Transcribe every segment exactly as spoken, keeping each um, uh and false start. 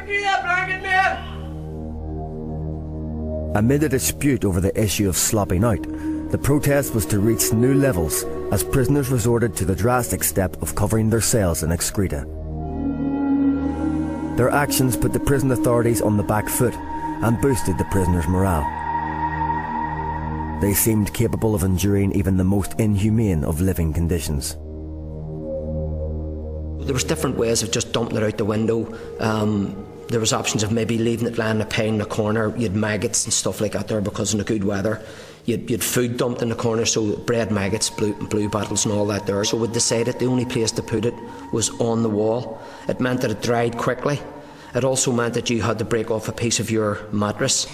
Give me that blanket, man! Amid a dispute over the issue of slopping out, the protest was to reach new levels as prisoners resorted to the drastic step of covering their cells in excreta. Their actions put the prison authorities on the back foot and boosted the prisoners' morale. They seemed capable of enduring even the most inhumane of living conditions. There was different ways of just dumping it out the window. Um, there was options of maybe leaving it lying in a pile in the corner. You had maggots and stuff like that there because in the good weather. You had, you had food dumped in the corner, so bread maggots, blue, blue bottles and all that there. So we decided the only place to put it was on the wall. It meant that it dried quickly. It also meant that you had to break off a piece of your mattress.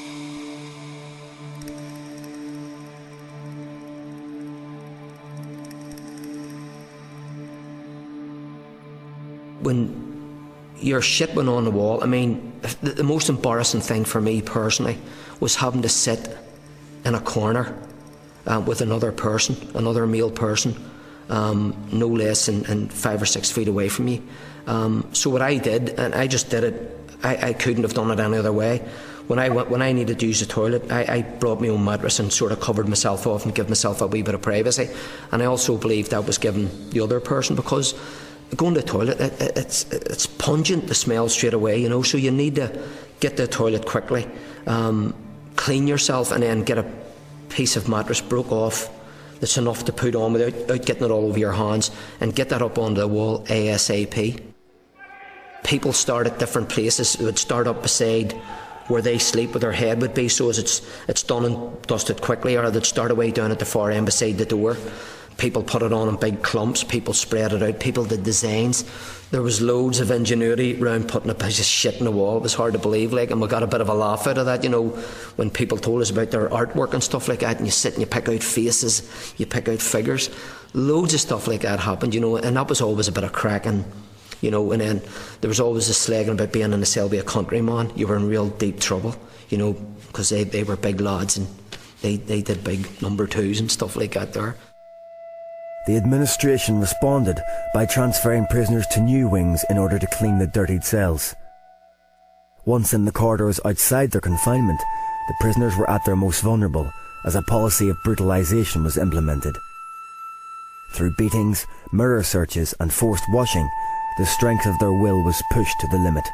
When your shit went on the wall, I mean, the, the most embarrassing thing for me personally was having to sit in a corner uh, with another person, another male person, um, no less than, than five or six feet away from you. Um, so what I did, and I just did it, I, I couldn't have done it any other way. When I went, when I needed to use the toilet, I, I brought my own mattress and sort of covered myself off and gave myself a wee bit of privacy. And I also believed that was giving the other person, because going to the toilet, it, it, it's it's pungent, the smell straight away, you know, so you need to get to the toilet quickly, um, clean yourself, and then get a piece of mattress broke off that's enough to put on without, without getting it all over your hands, and get that up onto the wall ASAP. People start at different places. It would start up beside where they sleep, where their head would be, so as it's it's done and dusted quickly, or they'd start away down at the far end beside the door. People put it on in big clumps, people spread it out, people did designs. There was loads of ingenuity around putting a piece of shit in the wall. It was hard to believe, like, and we got a bit of a laugh out of that, you know, when people told us about their artwork and stuff like that, and you sit and you pick out faces, you pick out figures. Loads of stuff like that happened, you know, and that was always a bit of crack, and, you know, and then there was always this slagging about being in a cell with a countryman. You were in real deep trouble, you know, because they, they were big lads and they, they did big number twos and stuff like that there. The administration responded by transferring prisoners to new wings in order to clean the dirtied cells. Once in the corridors outside their confinement, the prisoners were at their most vulnerable as a policy of brutalisation was implemented. Through beatings, mirror searches and forced washing, the strength of their will was pushed to the limit.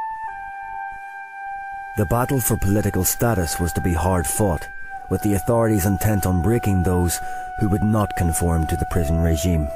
The battle for political status was to be hard fought, with the authorities intent on breaking those who would not conform to the prison regime.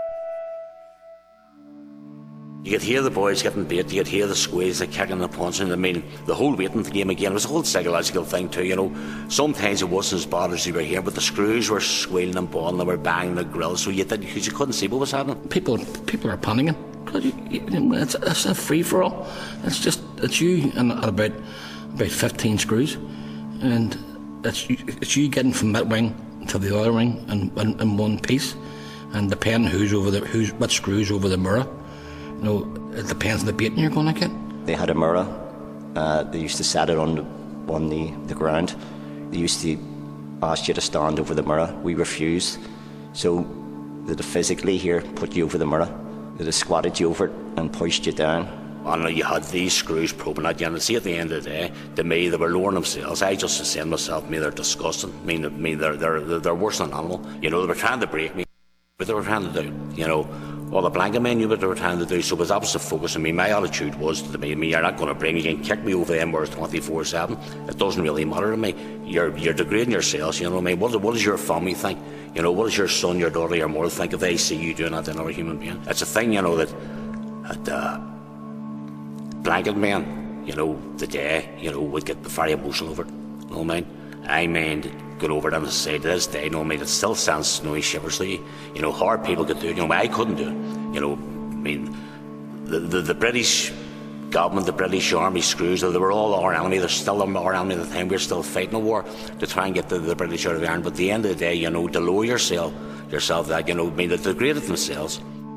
You could hear the boys getting beat, you could hear the squeeze, the kicking, the punching. I mean, the whole waiting game again, it was a whole psychological thing too, you know. Sometimes it wasn't as bad as you were here, but the screws were squealing and bawling, they were banging the grill, so you, did, you couldn't see what was happening. People people are panicking. It's, it's a free-for-all. It's just, it's you and about, about fifteen screws, and it's, it's you getting from that wing to the other wing in, in, in one piece, and depending who's over the, who's, what screws over the mirror, you know, it depends on the beating you're going to get. They had a mirror. Uh, they used to set it on the, on the, the ground. They used to ask you to stand over the mirror. We refused. So they'd physically here put you over the mirror. They'd have squatted you over it and pushed you down. I know you had these screws probing at you, and see at the end of the day, to me, they were lowering themselves. I just was saying to myself, me, they're disgusting. I mean, I mean they're, they're, they're worse than an animal. You know, they were trying to break me, but they were trying to do, you know, all the blanket men knew what they were trying to do, so that was the focus. I mean, my attitude was to me, I mean, you're not going to bring me, you can kick me over them where it's twenty-four seven. It doesn't really matter to me. You're, you're degrading yourselves, you know what I mean? What, what does your family think? You know, what does your son, your daughter, your mother think if they see you doing that to another human being? It's a thing, you know, that, that uh, blanket men, you know, the day, you know, would get very emotional over it, you know what I mean? I mean, got over it and say to this day, you know what I mean, it still sends snowy shivers to you. You know, hard people could do it, you know, I couldn't do it. You know, I mean, the, the, the British government, the British army screws, they were all our enemy, they're still our enemy at the time, we're still fighting a war to try and get the, the British out of Ireland, but at the end of the day, you know, to lower yourself, yourself that, you know, I mean, they degraded themselves.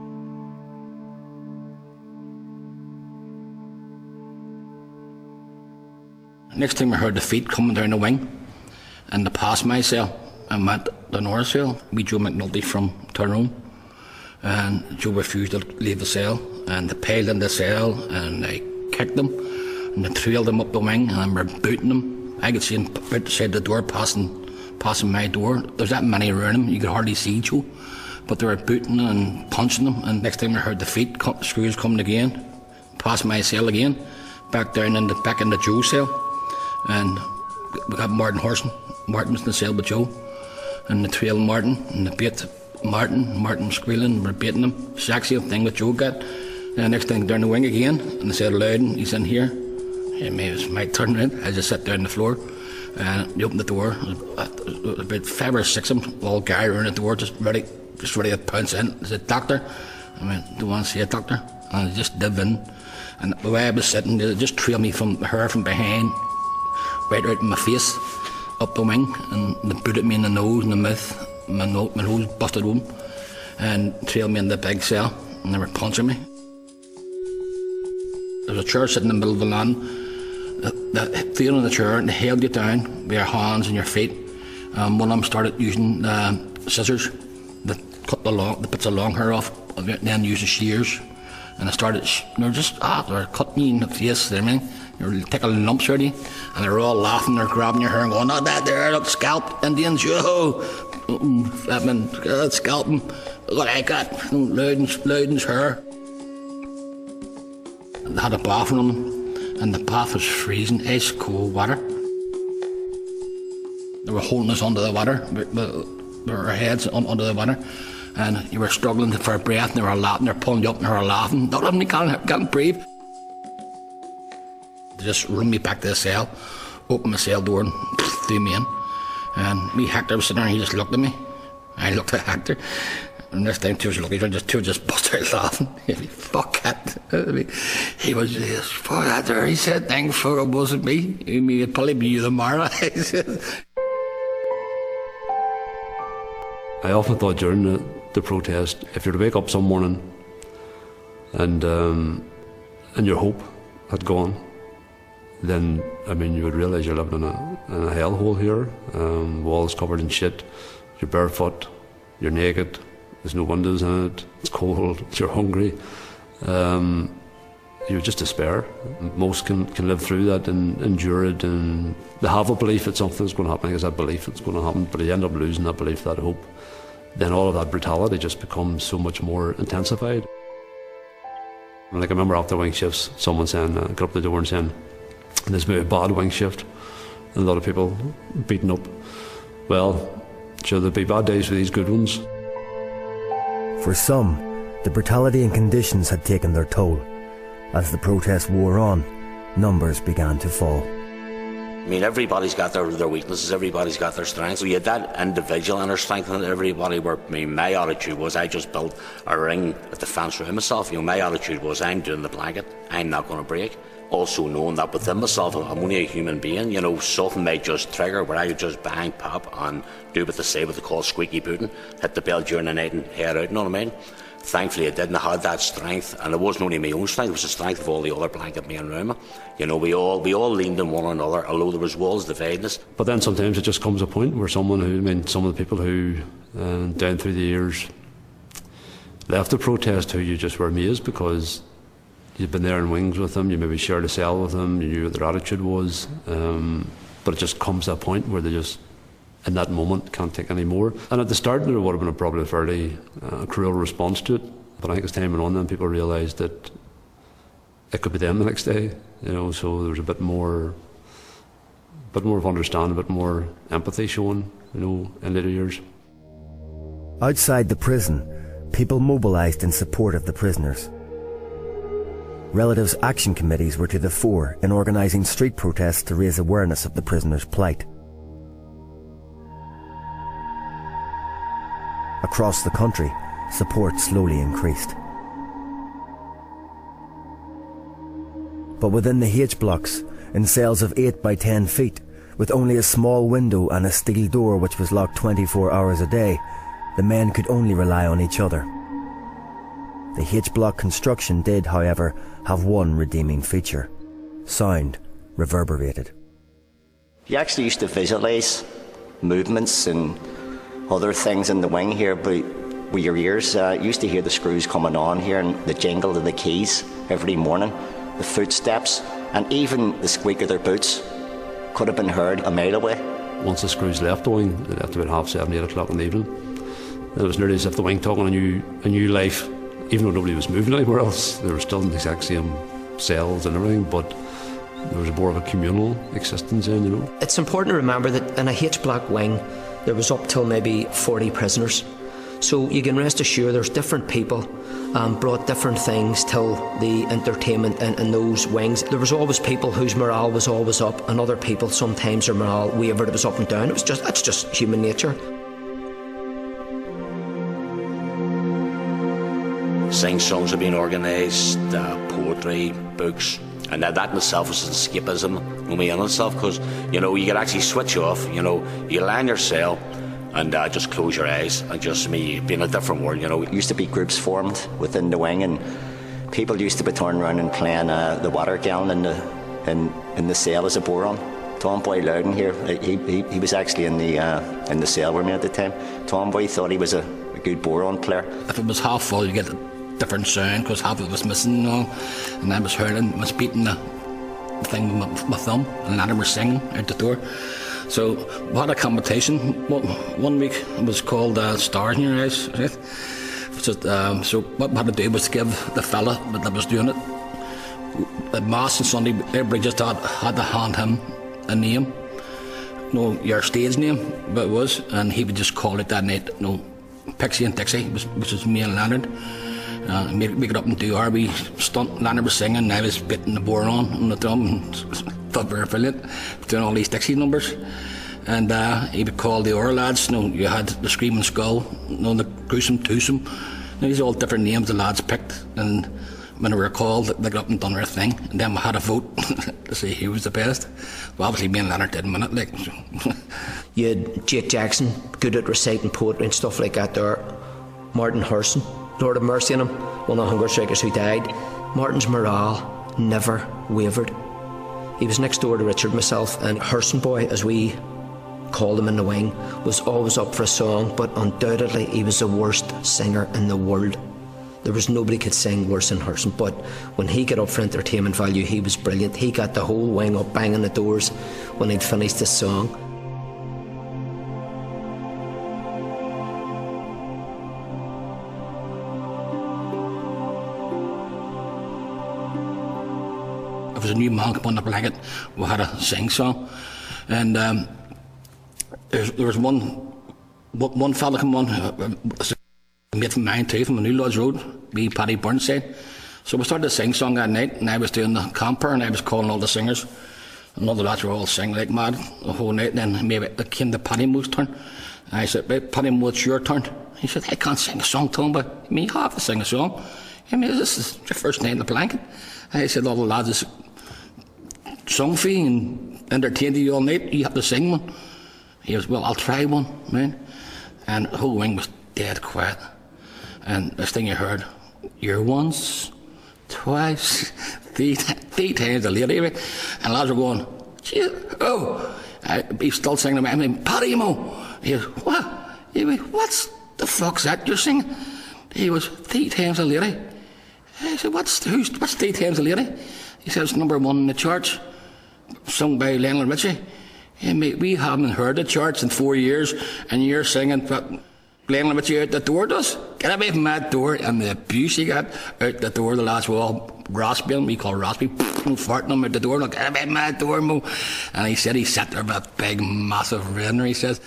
Next time I heard the feet coming down the wing, and they passed my cell and went to the north cell. We Joe McNulty from Tyrone, and Joe refused to leave the cell, and they piled in the cell and they kicked them. and they trailed them up the wing and were booting them. I could see them outside the door passing passing my door. There's that many around them, you could hardly see Joe. But they were booting and punching them, and next time I heard the feet, come, screws coming again, past my cell again, back down in the, back in the Joe's cell. And we got Martin Horson. Martin was in the cell with Joe. And they trailed Martin, and they bait Martin. Martin was squealing, we were baiting him. Exact same thing that Joe got. And next thing down the wing again, and they said Loudon, he's in here. And it was my turn around. I just sat down on the floor, and they opened the door. There was about five or six of them, all guy around the door, just ready, just ready to pounce in. I said, "Doctor," I went, "Do you want to see a doctor?" And I just dove in, and the way I was sitting, they just trailed me from the hair from behind, right out in my face, up the wing, and they booted me in the nose and the mouth. My nose, my nose busted open, and trailed me in the big cell, and they were punching me. There was a chair sitting in the middle of the lawn. They threw on the chair and they held you down with your hands and your feet. Um, one of them started using uh, scissors that cut the long, the bits of long hair off, and then using shears. And they started, they were just, ah, they were cutting me in the face, you know what I mean? They were taking lumps already, and they were all laughing, they're grabbing your hair and going, "Not that there, look, scalp, Indians, yo!" I mean, uh, scalping, look what I got, Loudon's, Loudon's hair. They had a bath on them, and the bath was freezing, ice cold water. They were holding us under the water, with our heads under the water, and you were struggling for breath, and they were laughing, they were pulling you up, and they were laughing. "Don't let me, can't, can't breathe." They just run me back to the cell, opened the cell door, and threw me in. And me, Hector, was sitting there, and he just looked at me. I looked at Hector. And this time, two was lucky, just two just busted out laughing. Fuck that. He was just, "Fuck that there." He said, "Thank fuck it wasn't me. I mean, it'd probably be you tomorrow." He said. I often thought during the, the protest, if you were to wake up some morning and um, and your hope had gone, then, I mean, you would realise you're living in a, in a hellhole here. Um, walls covered in shit, you're barefoot, you're naked, there's no windows in it, it's cold, you're hungry. Um, you just despair. Most can, can live through that and endure it, and they have a belief that something's going to happen. I guess that belief it's going to happen, but they end up losing that belief, that hope. Then all of that brutality just becomes so much more intensified. And like I remember after wing shifts, someone saying, uh, got up the door and saying, "This may be a bad wing shift," and a lot of people beaten up. Well, sure, there'll be bad days for these good ones. For some, the brutality and conditions had taken their toll. As the protest wore on, numbers began to fall. I mean, everybody's got their, their weaknesses, everybody's got their strengths. So you had that individual inner strength in everybody where, I mean, my attitude was I just built a ring at the fence around myself. You know, my attitude was I'm doing the blanket, I'm not going to break. Also knowing that within myself, I'm only a human being, you know, something may just trigger where I could just bang, pop, and do what they say, what they call squeaky booting, hit the bell during the night and head out, you know what I mean? Thankfully I didn't have that strength, and it wasn't only my own strength, it was the strength of all the other blanket men around me. You know, we all we all leaned on one another, although there was walls dividing us. But then sometimes it just comes a point where someone who, I mean, some of the people who, uh, down through the years, left the protest, who you just were amazed because you'd been there in wings with them, you maybe shared a cell with them, you knew what their attitude was, um, but it just comes to a point where they just, in that moment, can't take any more. And at the start, there would have been a probably a fairly uh, cruel response to it, but I think as time went on, then people realised that it could be them the next day, you know, so there was a bit more, a bit more of understanding, a bit more empathy shown, you know, in later years. Outside the prison, people mobilised in support of the prisoners. Relatives' action committees were to the fore in organising street protests to raise awareness of the prisoners' plight. Across the country, support slowly increased. But within the H blocks, in cells of eight by ten feet, with only a small window and a steel door which was locked twenty-four hours a day, the men could only rely on each other. The H block construction did, however, have one redeeming feature. Sound reverberated. You actually used to visualise movements and other things in the wing here, but with your ears, uh, you used to hear the screws coming on here and the jingle of the keys every morning. the footsteps, and even the squeak of their boots could have been heard a mile away. Once the screws left the wing, they left about half seven, eight o'clock in the evening. And it was nearly as if the wing took on a new, a new life, even though nobody was moving anywhere else. They were still in the exact same cells and everything, but there was more of a communal existence in, you know. It's important to remember that in a H-Block wing, there was up till maybe forty prisoners. So you can rest assured there's different people um, brought different things till the entertainment in, in those wings. There was always people whose morale was always up, and other people sometimes their morale wavered, it was up and down. It was just, that's just human nature. Sing songs have been organised, uh, poetry, books, and that, that in itself was escapism, only in itself, because, you know, you could actually switch off, you know, you lie in your cell and uh, just close your eyes and just me be in a different world, you know. There used to be groups formed within the wing, and people used to be turning around and playing uh, the water gallon in the, in, in the cell as a boron. Tomboy Loudon here, he, he, he was actually in the, uh, in the cell with me at the time. Tomboy thought he was a, a good boron player. If it was half full, you get a different sound because half of it was missing, you know, and I was hurling, was beating the thing with my, my thumb, and then I was singing out the door. So we had a competition one, one week. It was called uh, Stars in Your Eyes, right? Just, um, so what we had to do was to give the fella that was doing it at Mass on Sunday, everybody just had, had to hand him a name, no, your stage name, but it was, and he would just call it that night, you know, Pixie and Dixie, which is me and Leonard. Uh, make, make it up and do our wee stunt. Leonard was singing, and I was beating the boron on the drum, and thought we were brilliant, doing all these Dixie numbers. And uh, he would call the other lads, you know, you had the Screaming Skull, you know, the Gruesome Twosome. These are all different names the lads picked, and when they were called, they got up and done their thing, and then we had a vote to see who was the best. Well, obviously me and Leonard didn't win it, like. You had Jake Jackson, good at reciting poetry and stuff like that there. Martin Hurson, Lord have mercy on him, one of the hunger strikers who died. Martin's morale never wavered. He was next door to Richard, myself, and Hurson Boy, as we called him in the wing, was always up for a song, but undoubtedly he was the worst singer in the world. There was nobody could sing worse than Hurson, but when he got up for entertainment value, he was brilliant. He got the whole wing up banging the doors when he'd finished his song. If there was a new man come on the blanket, we had a sing song, and um, there, there was one one fella come on, uh, a mate from mine too, from the New Lodge Road, me Paddy Burnside. So we started to sing song that night, and I was doing the camper, and I was calling all the singers, and all the lads were all singing like mad the whole night. And then maybe it came to Paddy Moo's turn, and I said, "Right, Paddy Moo, it's your turn." He said, "I can't sing a song to him, but me have to sing a song. I mean, this is your first night in the blanket." And I said, "All the lads is sung for you and entertained you all night, you have to sing one." He goes, "Well, I'll try one, man." And the whole wing was dead quiet. And this thing you heard, "You're once, twice, three, three times a lady." And lads were going, "Gee, oh." I, he's still singing to me. I mean, "Paddy Mo." He goes, "What?" He goes, "What's the fuck's that you're singing?" He was three times a lady. I said, "What's who's what's three times a lady?" He says, "Number one in the charts, sung by Lionel Richie." Hey, mate, we haven't heard the charts in four years, and you're singing but Lionel Richie out the door does. Get away from that door, and the abuse he got out the door, the lads were all rasping, we call raspy, farting him out the door, like, "Get away from that door, Mo." And he said he sat there with a big, massive grin, he says.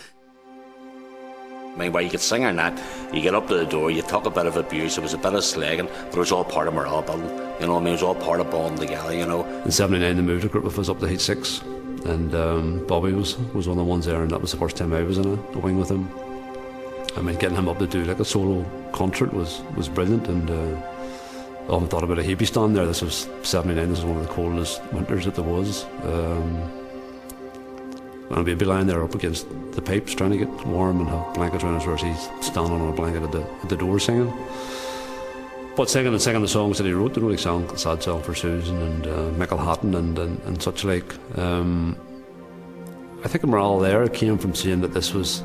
I mean, while you could sing or not, you get up to the door, you talk a bit of abuse, it was a bit of slagging, but it was all part of morale building. You know what I mean? It was all part of bonding together, you know. In seventy-nine, they moved a group of us up to Heat six, and um, Bobby was, was one of the ones there, and that was the first time I was in a, a wing with him. I mean, getting him up to do like a solo concert was, was brilliant, and uh, I haven't thought about a he'd be standing there. This was seventy-nine, this was one of the coldest winters that there was. Um, and we'd be lying there up against the pipes trying to get warm and have blankets around us, whereas he's standing on a blanket at the, at the door singing. But singing and singing the songs that he wrote, you know, like song, Sad Song for Susan and uh, Michael Hatton and, and, and such like. Um, I think the morale there came from seeing that this was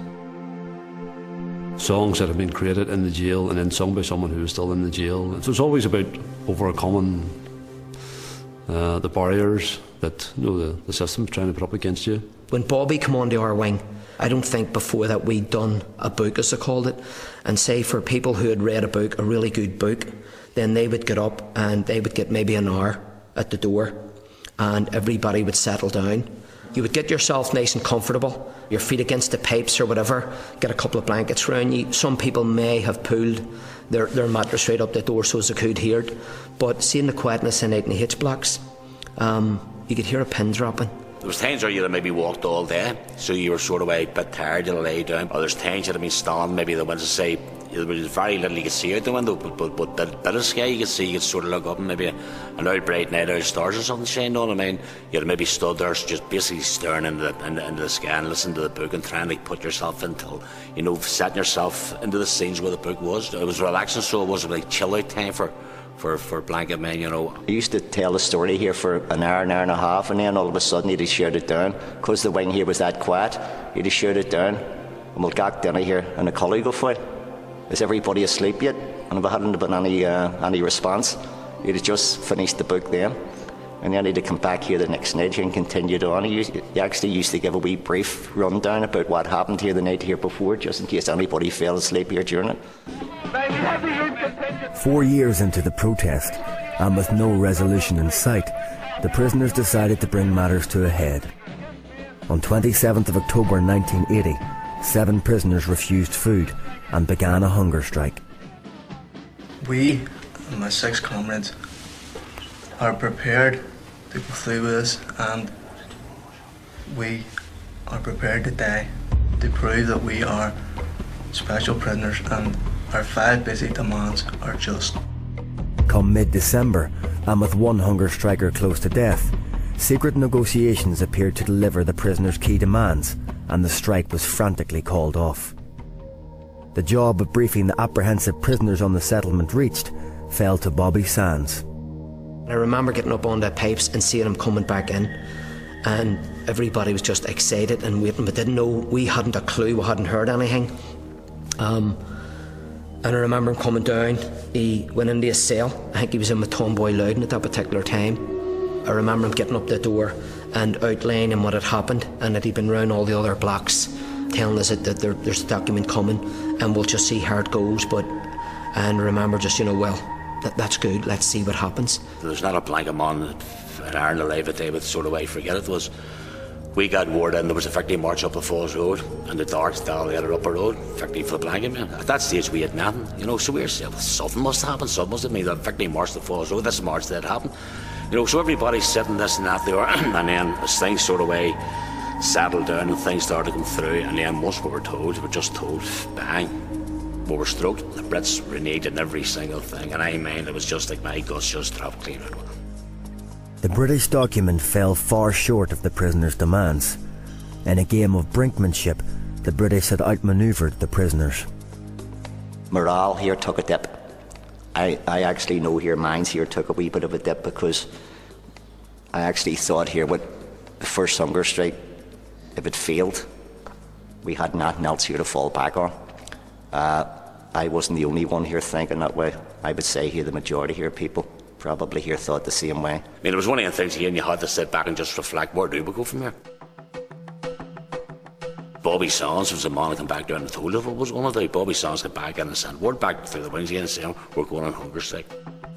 songs that had been created in the jail and then sung by someone who was still in the jail. So it's always about overcoming uh, the barriers that you know, the, the system is trying to put up against you. When Bobby came onto our wing, I don't think before that we'd done a book, as they called it, and say for people who had read a book, a really good book, then they would get up and they would get maybe an hour at the door and everybody would settle down. You would get yourself nice and comfortable, your feet against the pipes or whatever, get a couple of blankets around you. Some people may have pulled their, their mattress right up the door so as they could hear it, but seeing the quietness in night in the H-blocks, um, you could hear a pin dropping. There was times where you'd have maybe walked all day, so you were sort of a bit tired, you'd lay down. Or there's times you'd have been standing, maybe the window, say, there was very little you could see out the window, but, but, but that bit of sky you could see, you could sort of look up and maybe an out bright night out of stars or something shining on. I mean, you'd have maybe stood there just basically staring into the, into, into the sky and listening to the book and trying to put yourself into, you know, setting yourself into the scenes where the book was. It was relaxing, so it was like chill out time for For, for blanket men, you know. I used to tell the story here for an hour, an hour and a half, and then all of a sudden he'd have shut it down. Because the wing here was that quiet, he'd have shut it down. And we'll get dinner here, and the colour go for it. Is everybody asleep yet? And if I hadn't been any, uh, any response, he'd have just finished the book then. And then he'd have come back here the next night and continued on. He, used, he actually used to give a wee brief rundown about what happened here the night here before, just in case anybody fell asleep here during it. Four years into the protest, and with no resolution in sight, the prisoners decided to bring matters to a head. On twenty-seventh of October nineteen eighty, seven prisoners refused food and began a hunger strike. We and my six comrades are prepared to go through with this, and we are prepared to die to prove that we are special prisoners and our five basic demands are just. Come mid-December, and with one hunger striker close to death, secret negotiations appeared to deliver the prisoners' key demands, and the strike was frantically called off. The job of briefing the apprehensive prisoners on the settlement reached fell to Bobby Sands. I remember getting up on the pipes and seeing him coming back in, and everybody was just excited and waiting, but didn't know, we hadn't a clue, we hadn't heard anything. Um, and I remember him coming down, he went into his cell, I think he was in with Tomboy Loudon at that particular time. I remember him getting up the door and outlining what had happened, and that he'd been round all the other blocks telling us that, that there, there's a document coming and we'll just see how it goes. But and I remember just, you know, well, that, that's good, let's see what happens. There's not a blanket man in Ireland alive that they would sort of way forget it was. We got word in there was a victory march up the Falls Road and the dark style the other upper road, victory for the blanket man. At that stage we had nothing, you know, so we were saying, well, something must have happened, something must have made a victory march to the Falls Road, this march that happened. You know, so everybody's sitting this and that there, and then as things sort of way settled down and things started to come through, and then once we were told, we were just told, bang, we were stroked. The Brits reneged in every single thing, and I mean, it was just like my guts just dropped clean out of it. The British document fell far short of the prisoners' demands. In a game of brinkmanship, the British had outmanoeuvred the prisoners. Morale here took a dip. I, I actually know here, mines here took a wee bit of a dip because I actually thought here with the first hunger strike, if it failed, we had nothing else here to fall back on. Uh, I wasn't the only one here thinking that way. I would say here the majority here people probably here thought the same way. I mean, it was one of the things here and you had to sit back and just reflect, where do we go from here? Bobby Sands was a man that came back down and told us what was going to do. Bobby Sands got back in and sent word back through the wings again and saying, we're going on hunger strike.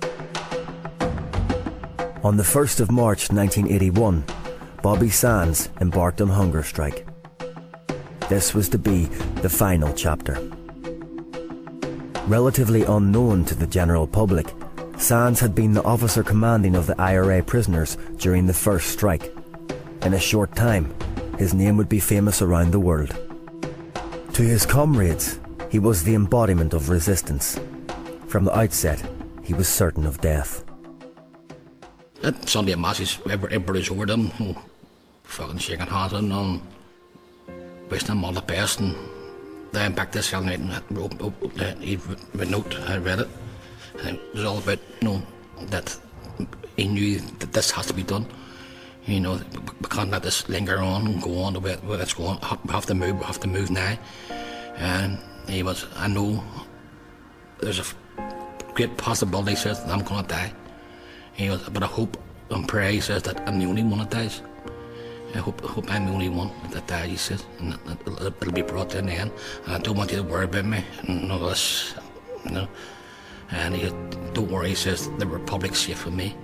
On the first of March nineteen eighty-one, Bobby Sands embarked on hunger strike. This was to be the final chapter. Relatively unknown to the general public, Sands had been the officer commanding of the I R A prisoners during the first strike. In a short time, his name would be famous around the world. To his comrades, he was the embodiment of resistance. From the outset, he was certain of death. That Sunday masses, everybody's over them, you know, fucking shaking hands and um, wishing them all the best. And then back this young night and wrote, wrote, he wrote a note, I read it. And it was all about, you know, that he knew that this has to be done. You know, we can't let this linger on and go on the way it's going. We have to move, we have to move now. And he was, I know there's a great possibility, he says, that I'm going to die. He was, but I hope and pray, he says, that I'm the only one that dies. I hope, I hope I'm the only one that dies, he says, and that it'll, it'll be brought to an end. And I don't want you to worry about me and all this, you know. And he said, don't worry, he says, the Republic's safe with me.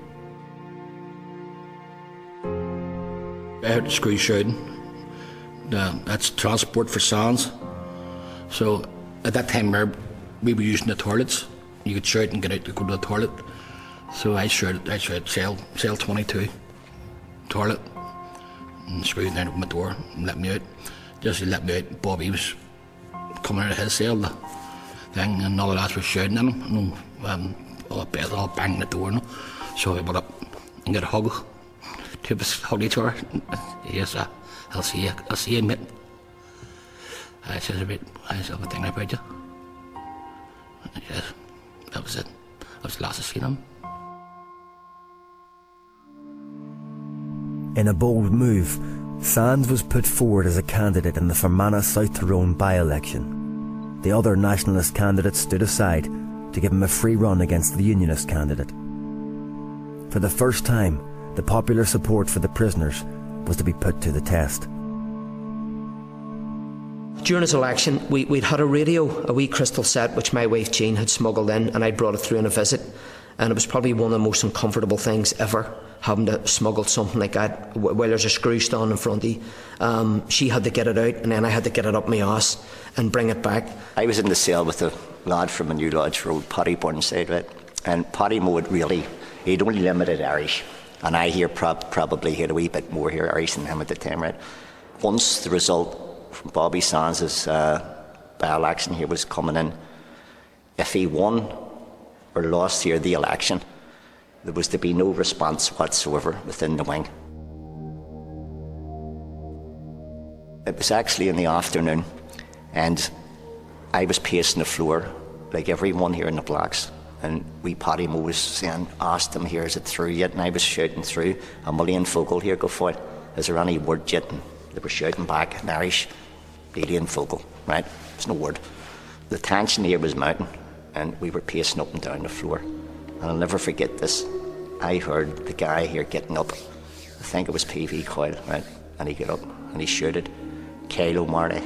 I heard the screw shouting. Uh, that's transport for Sands. So at that time we were using the toilets. You could shout and get out to go to the toilet. So I shouted, I shouted, cell, cell twenty-two, toilet, and screwed down my door and let me out. Just he let me out, Bobby was coming out of his cell, the thing, and all the lads were shouting at him. And um, all the beds all banging the door. No? So I went up and got a hug. Two of us hugged each other. Yes, uh, I'll see you, I'll see you, mate. I said a bit, I said a thing about you. And he said, that was it. That was the last I seen him. In a bold move, Sands was put forward as a candidate in the Fermanagh South Tyrone by-election. The other nationalist candidates stood aside to give him a free run against the unionist candidate. For the first time, the popular support for the prisoners was to be put to the test. During his election, we, we'd had a radio, a wee crystal set, which my wife Jean had smuggled in, and I brought it through on a visit. And it was probably one of the most uncomfortable things ever, having to smuggle something like that while there's a screw stand in front of you. Um, she had to get it out, and then I had to get it up my ass and bring it back. I was in the cell with a lad from a New Lodge Road, Paddy Burnside, right? And Paddy Moe really, he'd only limited Irish. And I here prob- probably had a wee bit more here Irish than him at the time, right? Once the result from Bobby Sands' uh, by-election here was coming in, if he won or lost here the election, there was to be no response whatsoever within the wing. It was actually in the afternoon, and I was pacing the floor like everyone here in the blocks. And wee Paddy Moe was saying, asked him here, is it through yet? And I was shouting through, a million focal here, go for it. Is there any word yet? And they were shouting back in Irish, million focal, right? There's no word. The tension here was mounting, and we were pacing up and down the floor. And I'll never forget this. I heard the guy here getting up. I think it was P V Coyle, right? And he got up and he shouted, Kyle O'Malley.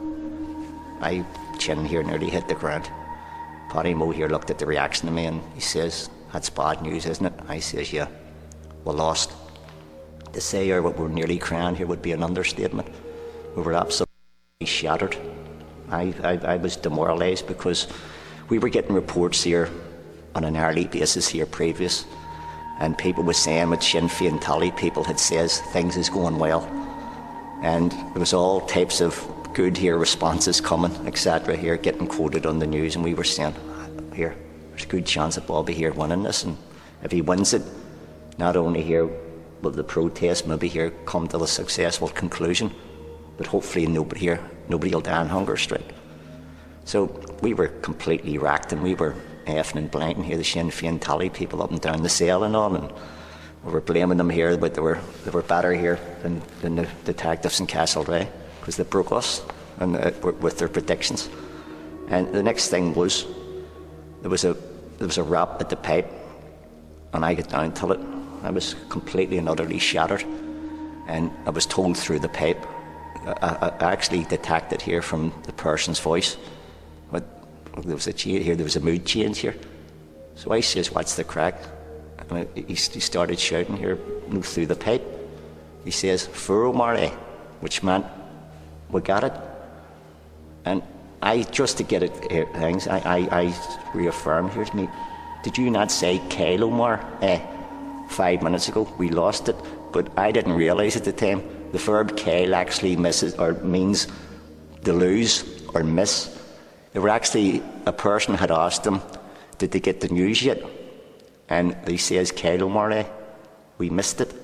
My chin here nearly hit the ground. Paddy Moe here looked at the reaction of me and he says, that's bad news, isn't it? I says, yeah, we lost. To say here what we're nearly crying here would be an understatement. We were absolutely shattered. I, I, I was demoralised because we were getting reports here on an hourly basis here previous, and people were saying with Sinn Féin Tally, people had says things is going well, and there was all types of good here responses coming, et cetera here getting quoted on the news, and we were saying, here, there's a good chance of Bobby here winning this, and if he wins it, not only here will the protest maybe here come to a successful conclusion, but hopefully nobody here, nobody will die on hunger strike. So we were completely racked, and we were effing and blanking here, the Sinn Féin Tally people up and down the cell and all, and we were blaming them here, but they were they were better here than, than the detectives in Castlereagh, because they broke us and uh, with their predictions. And the next thing was there was a there was a rap at the pipe, and I got down to it. I was completely and utterly shattered, and I was told through the pipe. I, I actually detected here from the person's voice, but there was a change here. There was a mood change here. So I says, "What's the crack?" And he, he started shouting here through the pipe. He says, "For O'Malley," which meant we got it. And I, just to get it here, things, I, I, I reaffirmed here to me, did you not say Kyle O'Malley eh, five minutes ago? We lost it, but I didn't realise at the time the verb Kyle actually misses or means to lose or miss. They were actually, a person had asked them, did they get the news yet? And he says, Kyle O'Malley, we missed it.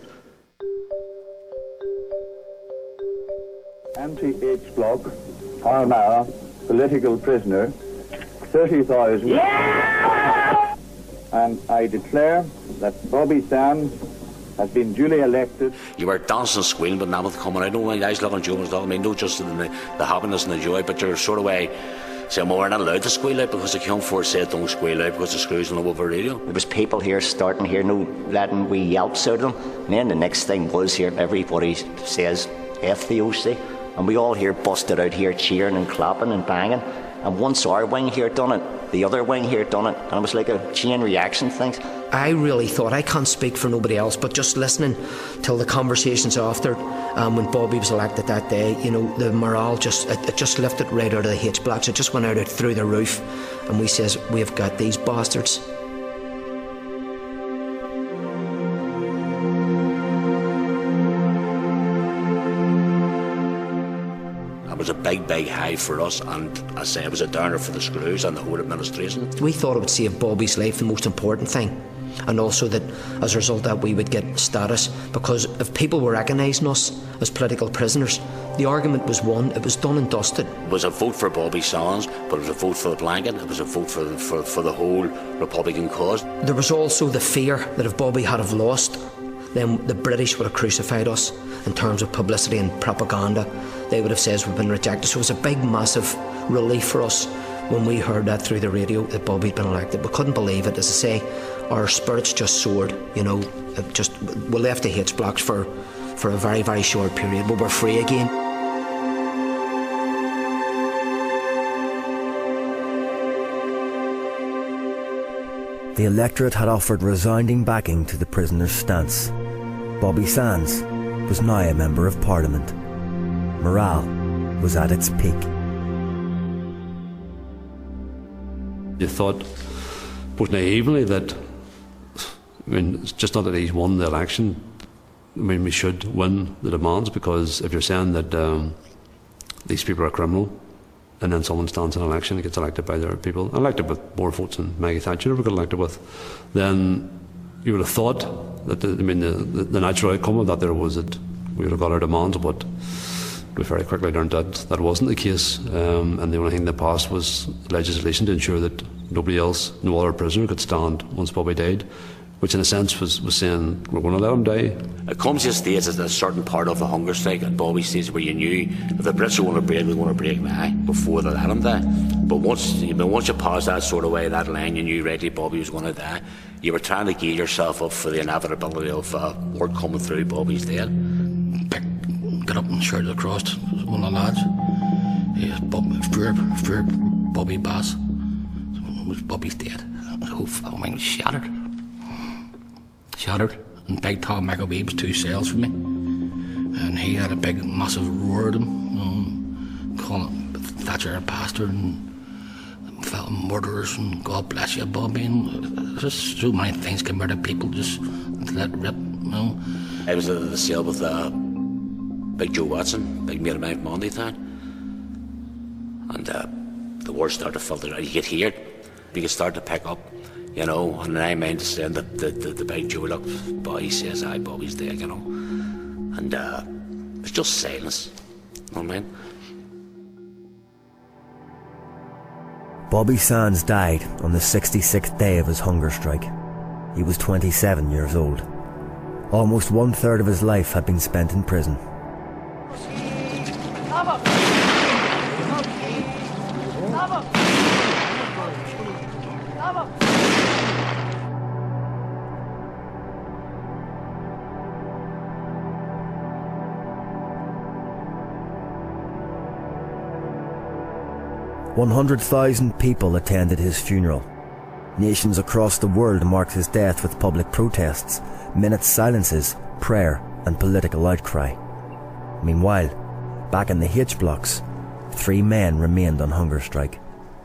M T H Block, Fermanagh, political prisoner, thirty thousand. Yeah! And I declare that Bobby Sands has been duly elected. You were dancing and squealing, but now with coming out. I don't mind, I was looking at you and stuff. I mean, not just in the, the happiness and the joy, but you're sort of way saying, well, we're not allowed to squeal out because the Q four said don't squeal out because the screws will know over radio. There was people here starting here, no letting wee yelps out of them. And then the next thing was here, everybody says F the O C. And we all here busted out here cheering and clapping and banging. And once our wing here done it, the other wing here done it. And it was like a chain reaction thing. I really thought, I can't speak for nobody else, but just listening till the conversations after, um, when Bobby was elected that day, you know, the morale just, it, it just lifted right out of the H blocks. It just went out, out through the roof. And we says, we've got these bastards. It was a big, big high for us, and I say it was a downer for the Screws and the whole administration. We thought it would save Bobby's life, the most important thing, and also that as a result of that we would get status, because if people were recognising us as political prisoners, the argument was won. It was done and dusted. It was a vote for Bobby Sands, but it was a vote for the blanket. It was a vote for the, for, for the whole Republican cause. There was also the fear that if Bobby had have lost, then the British would have crucified us in terms of publicity and propaganda. They would have said we've been rejected. So it was a big, massive relief for us when we heard that through the radio that Bobby had been elected. We couldn't believe it. As I say, our spirits just soared. You know, it just we left the H blocks for, for a very, very short period, but we're free again. The electorate had offered resounding backing to the prisoner's stance. Bobby Sands was now a member of Parliament. Morale was at its peak. You thought, both naively, that, I mean, it's just not that he's won the election. I mean, we should win the demands, because if you're saying that um, these people are criminal, and then someone stands in an election and gets elected by their people, elected with more votes than Maggie Thatcher ever got elected with, then you would have thought that the, I mean, the, the, the natural outcome of that there was that we would have got our demands, but we very quickly learned that that wasn't the case, um, and the only thing that passed was legislation to ensure that nobody else, no other prisoner could stand once Bobby died, which in a sense was, was saying we're going to let him die. It comes to a stage at a certain part of the hunger strike at Bobby stage where you knew if the Brits were going to break, they were going to break now before they let him die. But once you know, once you passed that sort of way, that line, you knew rightly Bobby was going to die. You were trying to gear yourself up for the inevitability of uh, word coming through Bobby's dead. Pick, get up and shouted across one of the lads. Yeah, Bob, fear, fear Bobby Bass. Was Bobby's dead. The whole fucking thing was shattered. Shattered. And Big Tom McAwee was two cells for me. And he had a big, massive roar at him, um, calling Thatcher a bastard and felt murderers and God bless you, Bobby. And just so many things came out of people just let it rip, you know. I was at the cell with uh, Big Joe Watson, big mate of mine from Monday Town. And uh, the words started to filter out. You could hear it. You could start to pick up, you know, and I mind saying that the, the, the Big Joe, look, boy, he says, aye, Bobby's dead, you know. And uh, it's just silence, you know what I mean? Bobby Sands died on the sixty-sixth day of his hunger strike. He was twenty-seven years old. Almost one third of his life had been spent in prison. one hundred thousand people attended his funeral. Nations across the world marked his death with public protests, minute silences, prayer and political outcry. Meanwhile, back in the H blocks, three men remained on hunger strike.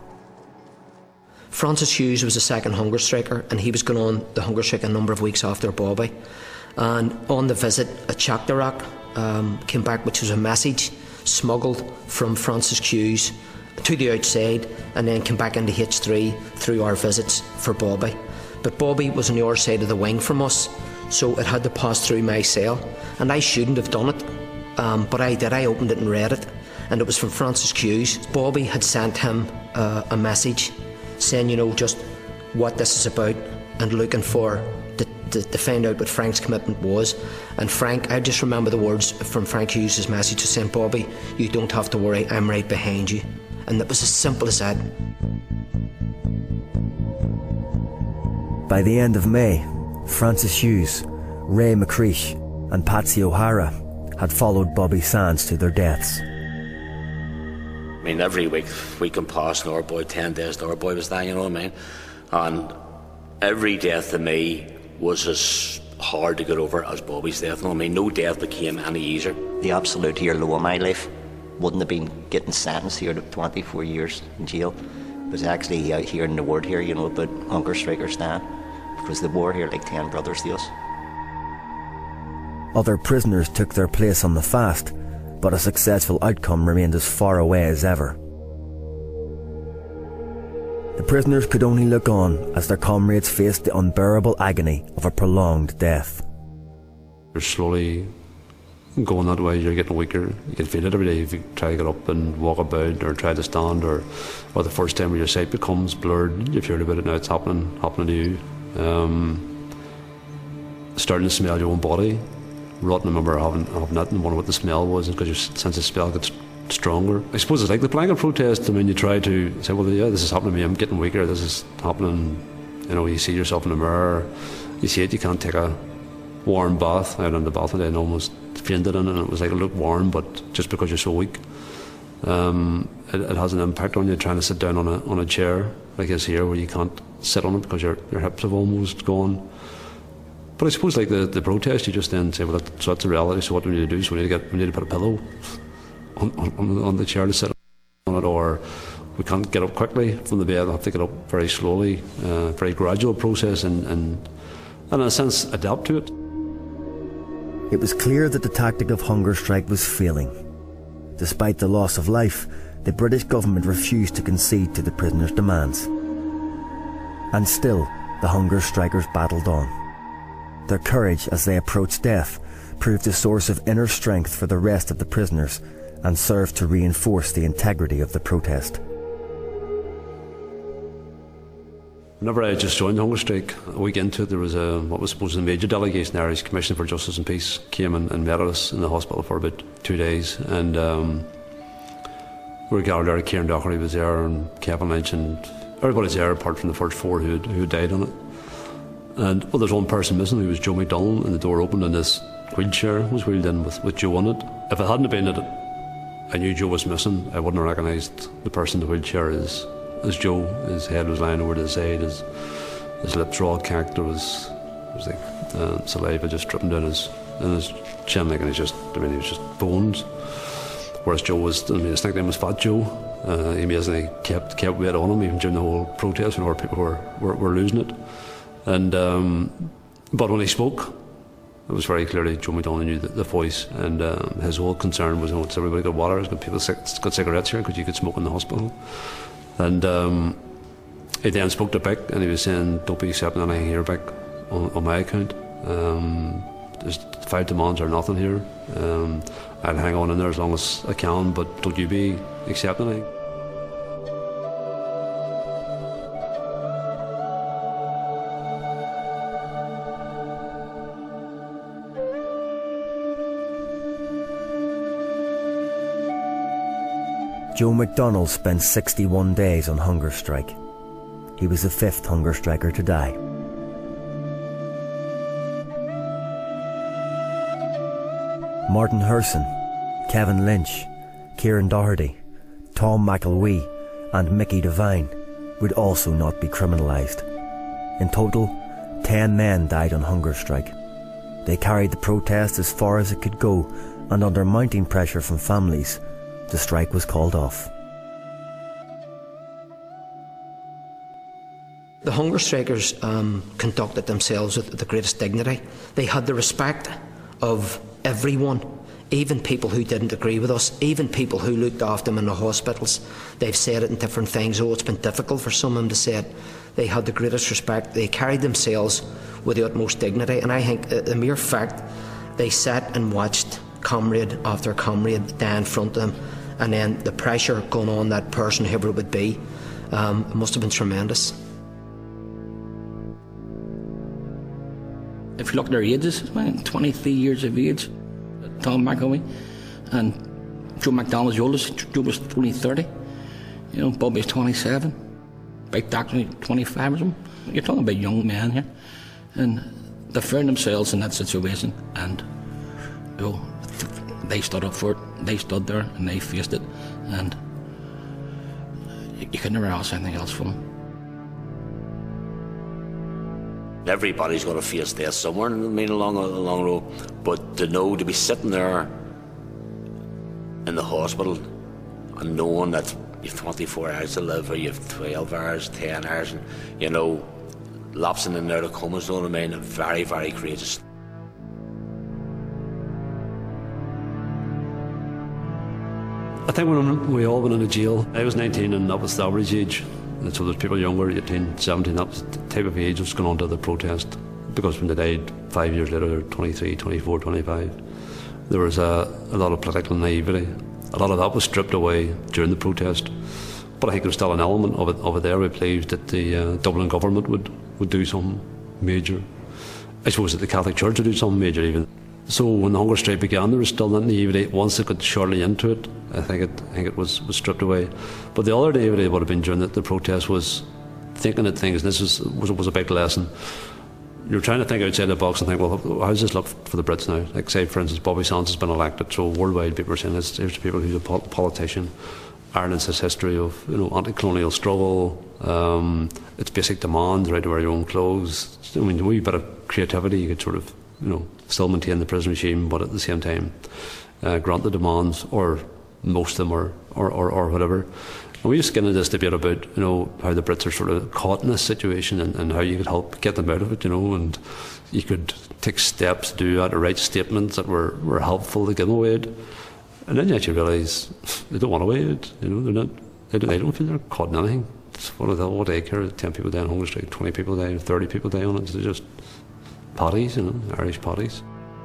Francis Hughes was the second hunger striker, and he was going on the hunger strike a number of weeks after Bobby. And on the visit at Chakdarak um, came back, which was a message smuggled from Francis Hughes to the outside, and then came back into H three through our visits for Bobby. But Bobby was on the other side of the wing from us, so it had to pass through my cell, and I shouldn't have done it, um, but I did. I opened it and read it, and it was from Francis Hughes. Bobby had sent him uh, a message saying, you know, just what this is about, and looking for to, to, to find out what Frank's commitment was. And Frank, I just remember the words from Frank Hughes' message, saying, Bobby, you don't have to worry, I'm right behind you. And it was as simple as that. By the end of May, Francis Hughes, Ray McCreesh and Patsy O'Hara had followed Bobby Sands to their deaths. I mean, every week, week and past, our boy, ten days, our boy was dying, you know what I mean? And every death to me was as hard to get over as Bobby's death. You know what I mean? No death became any easier. The absolute here low of my life wouldn't have been getting sentenced here to twenty-four years in jail. It was actually uh, hearing the word here, you know, about hunger strikers stand, because they were here like ten brothers to us. Other prisoners took their place on the fast, but a successful outcome remained as far away as ever. The prisoners could only look on as their comrades faced the unbearable agony of a prolonged death. You're slowly going that way, you're getting weaker. You can feel it every day if you try to get up and walk about or try to stand, or, or the first time where your sight becomes blurred, you've heard about it now, it's happening, happening to you. Um, starting to smell your own body. Rotten, I remember having, having that and wondering what the smell was, because your sense of smell gets stronger. I suppose it's like the blanket protest. I mean, you try to say, well, yeah, this is happening to me, I'm getting weaker, this is happening. You know, you see yourself in the mirror, you see it, you can't take a warm bath. I went in the bath today and almost fainted in it, and it was like lukewarm, but just because you're so weak. Um, it, it has an impact on you, trying to sit down on a on a chair like this here, where you can't sit on it because your, your hips have almost gone. But I suppose like the, the protest, you just then say, well, that, so that's the reality, so what do we need to do? So we need to get we need to put a pillow on, on, on the chair to sit on it, or we can't get up quickly from the bed, we have to get up very slowly, uh, very gradual process, and, and, and in a sense adapt to it. It was clear that the tactic of hunger strike was failing. Despite the loss of life, the British government refused to concede to the prisoners' demands. And still, the hunger strikers battled on. Their courage as they approached death proved a source of inner strength for the rest of the prisoners, and served to reinforce the integrity of the protest. Whenever I just joined the hunger strike, a week into it, there was a, what was supposed to be a major delegation, the Irish Commission for Justice and Peace, came and, and met us in the hospital for about two days. And um, we were gathered there, Kieran Doherty was there, and Kevin Lynch, and everybody's there apart from the first four who had, who had died on it. And well, there's one person missing, who was Joe McDonald, and the door opened and this wheelchair was wheeled in with, with Joe on it. If it hadn't been that I knew Joe was missing, I wouldn't have recognised the person in the wheelchair as as Joe. His head was lying over to the side, his, his lips were all cracked, there was, there was like uh, saliva just dripping down his, in his chin, like, and he's just, I mean, he was just bones. Whereas Joe was, I mean, his nickname was Fat Joe. Uh, he amazingly kept, kept weight on him, even during the whole protest when people were, were, were losing it. And, um, but when he spoke, it was very clearly Joe McDonald knew the, the voice, and um, his whole concern was, oh, it's everybody got water, it's got people got cigarettes here, because you could smoke in the hospital. And um, he then spoke to Beck, and he was saying, don't be accepting anything here, Beck, on, on my account. Um, there's five demands or nothing here. Um, I'll hang on in there as long as I can, but don't you be accepting anything. Joe McDonald spent sixty-one days on hunger strike. He was the fifth hunger striker to die. Martin Herson, Kevin Lynch, Kieran Doherty, Tom McElwee and Mickey Devine would also not be criminalised. In total, ten men died on hunger strike. They carried the protest as far as it could go, and under mounting pressure from families, the strike was called off. The hunger strikers um, conducted themselves with the greatest dignity. They had the respect of everyone, even people who didn't agree with us, even people who looked after them in the hospitals. They've said it in different things. Oh, it's been difficult for some of them to say it. They had the greatest respect. They carried themselves with the utmost dignity, and I think the mere fact they sat and watched comrade after comrade die in front of them, and then the pressure going on that person, whoever it would be, um, it must have been tremendous. If you look at their ages, twenty-three years of age, Tom McElwee, and Joe McDonald's oldest, Joe was only thirty. You know, Bobby's twenty-seven, Big Doctor twenty-five or something. You're talking about young men here, and they found themselves in that situation, and you know, they stood up for it. They stood there and they faced it, and you, you could never ask anything else from them. Everybody's going to face death somewhere, I mean, along a long road. But to know, to be sitting there in the hospital and knowing that you've twenty-four hours to live, or you've twelve hours, ten hours, and you know, lapsing in there to coma zone, I mean, very, very courageous. I think when we all went into jail, I was nineteen and that was the average age. And so there's people younger, eighteen, seventeen, that was the type of age that's gone on to the protest. Because when they died five years later, they're twenty-three, twenty-four, twenty-five. There was a, a lot of political naivety. A lot of that was stripped away during the protest. But I think there's still an element of it, of it there. We believed that the uh, Dublin government would, would do something major. I suppose that the Catholic Church would do something major even. So when the hunger strike began, there was still that naivety. Once they got shortly into it, I think it, I think it was, was stripped away. But the other naivety would have been during the, the protest was thinking that things, and this was, was, was a big lesson. You're trying to think outside the box and think, well, how does this look for the Brits now? Like, say, for instance, Bobby Sands has been elected, so worldwide people are saying this, here's the people who's a pol- politician. Ireland's this history of, you know, anti-colonial struggle, um, its basic demands, the right to wear your own clothes. I mean, a wee bit of creativity, you could sort of, you know, still maintain the prison regime, but at the same time uh, grant the demands, or most of them, or, or, or, or whatever. And we just get into this debate about, you know, how the Brits are sort of caught in this situation, and, and how you could help get them out of it, you know, and you could take steps to do that, or write statements that were, were helpful to get them away. And then you actually realise they don't want to wait, you know, they're not, they don't, they don't feel they're caught in anything. It's what, what do they care? ten people die on hunger strike, twenty people die, thirty people die on it. They're just potties, you know, Irish potties.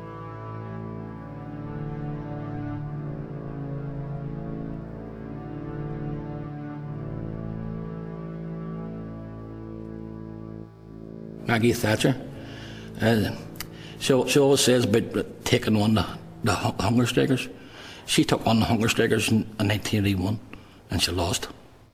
Maggie Thatcher, uh, she, she always says about taking on the, the hunger strikers. She took on the hunger strikers in, in nineteen eighty-one, and she lost.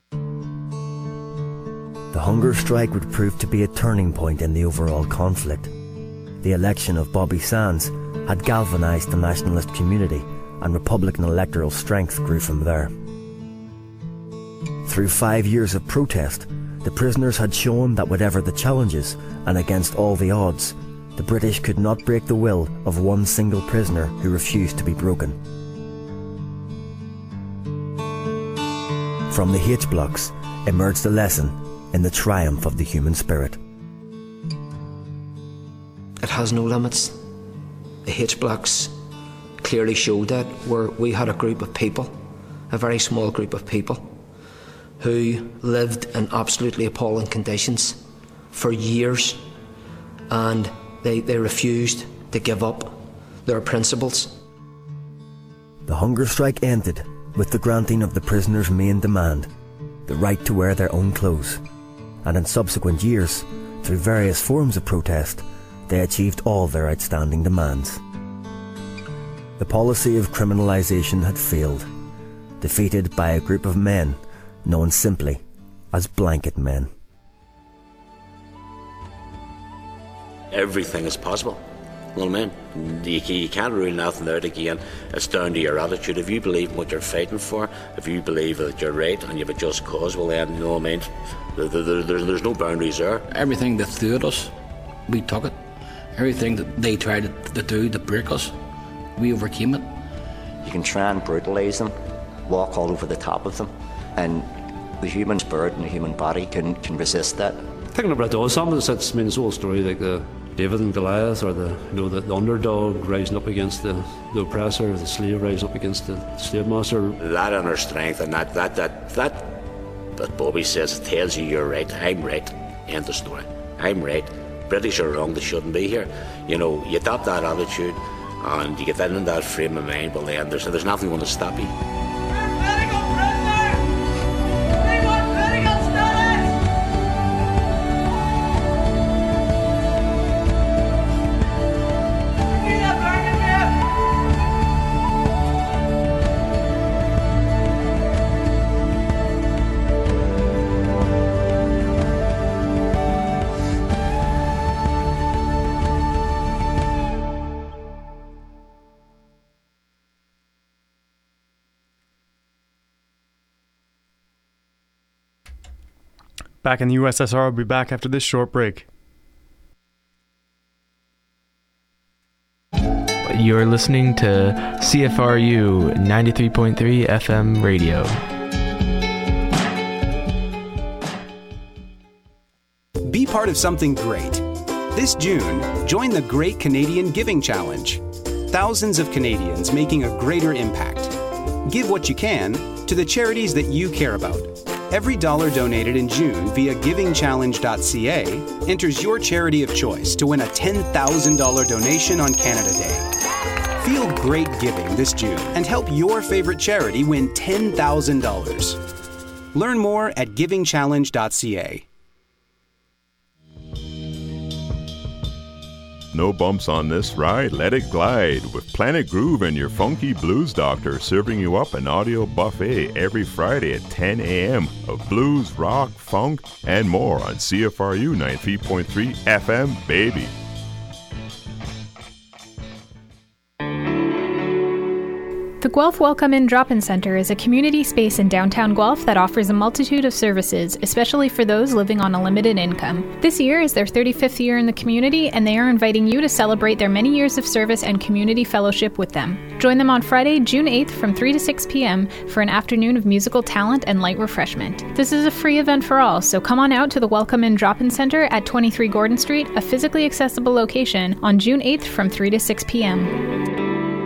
The hunger strike would prove to be a turning point in the overall conflict. The election of Bobby Sands had galvanised the nationalist community, and Republican electoral strength grew from there. Through five years of protest, the prisoners had shown that whatever the challenges, and against all the odds, the British could not break the will of one single prisoner who refused to be broken. From the H-blocks emerged a lesson in the triumph of the human spirit. It has no limits. The H-blocks clearly showed that, where we had a group of people, a very small group of people, who lived in absolutely appalling conditions for years, and they, they refused to give up their principles. The hunger strike ended with the granting of the prisoners' main demand, the right to wear their own clothes, and in subsequent years, through various forms of protest, they achieved all their outstanding demands. The policy of criminalisation had failed, defeated by a group of men known simply as blanket men. Everything is possible. Well, man, you, you can't rule nothing out again. It's down to your attitude. If you believe in what you're fighting for, if you believe that you're right and you have a just cause, well then, you know what I mean, there, there, there, there's no boundaries there. Everything that threw at us, we took it. Everything that they tried to, to do to break us, we overcame it. You can try and brutalise them, walk all over the top of them, and the human spirit and the human body can, can resist that. Thinking about those, some of the sets, I mean, this whole story, like the David and Goliath, or the, you know, the, the underdog rising up against the, the oppressor, the slave rising up against the slave master. That inner strength, and that that that that that Bobby says, tells you you're right, I'm right, end of story. I'm right, British are wrong, they shouldn't be here. You know, you adopt that attitude and you get that in that frame of mind, well then there's, there's nothing going to stop you. Back in the U S S R, we'll be back after this short break. You're listening to C F R U ninety-three point three F M radio. Be part of something great. This June, join the Great Canadian Giving Challenge. Thousands of Canadians making a greater impact. Give what you can to the charities that you care about. Every dollar donated in June via giving challenge dot c a enters your charity of choice to win a ten thousand dollars donation on Canada Day. Feel great giving this June and help your favorite charity win ten thousand dollars. Learn more at giving challenge dot c a. No bumps on this ride, let it glide with Planet Groove and your funky blues doctor serving you up an audio buffet every Friday at ten a.m. of blues, rock, funk, and more on C F R U ninety-three point three F M, baby. The Guelph Welcome In Drop-In Centre is a community space in downtown Guelph that offers a multitude of services, especially for those living on a limited income. This year is their thirty-fifth year in the community, and they are inviting you to celebrate their many years of service and community fellowship with them. Join them on Friday, June eighth from three to six p.m. for an afternoon of musical talent and light refreshment. This is a free event for all, so come on out to the Welcome In Drop-In Centre at twenty-three Gordon Street, a physically accessible location, on June eighth from three to six p.m.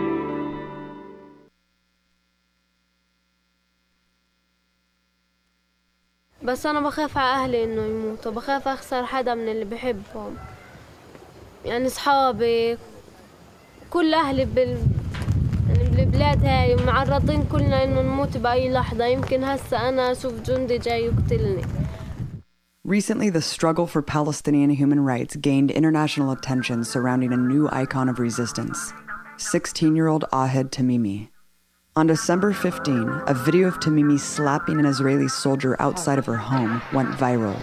بس أنا بخاف على أهلي إنه يموتوا، بخاف أخسر حدا من اللي بحبهم، يعني أصحابي، كل أهلي بال يعني بالبلاد هاي معرضين كلنا إنه نموت بأي لحظة، يمكن هسه أنا أشوف جندي جاي يقتلني. Recently, the struggle for Palestinian human rights gained international attention surrounding a new icon of resistance, sixteen-year-old Ahed Tamimi. On December fifteenth, a video of Tamimi slapping an Israeli soldier outside of her home went viral.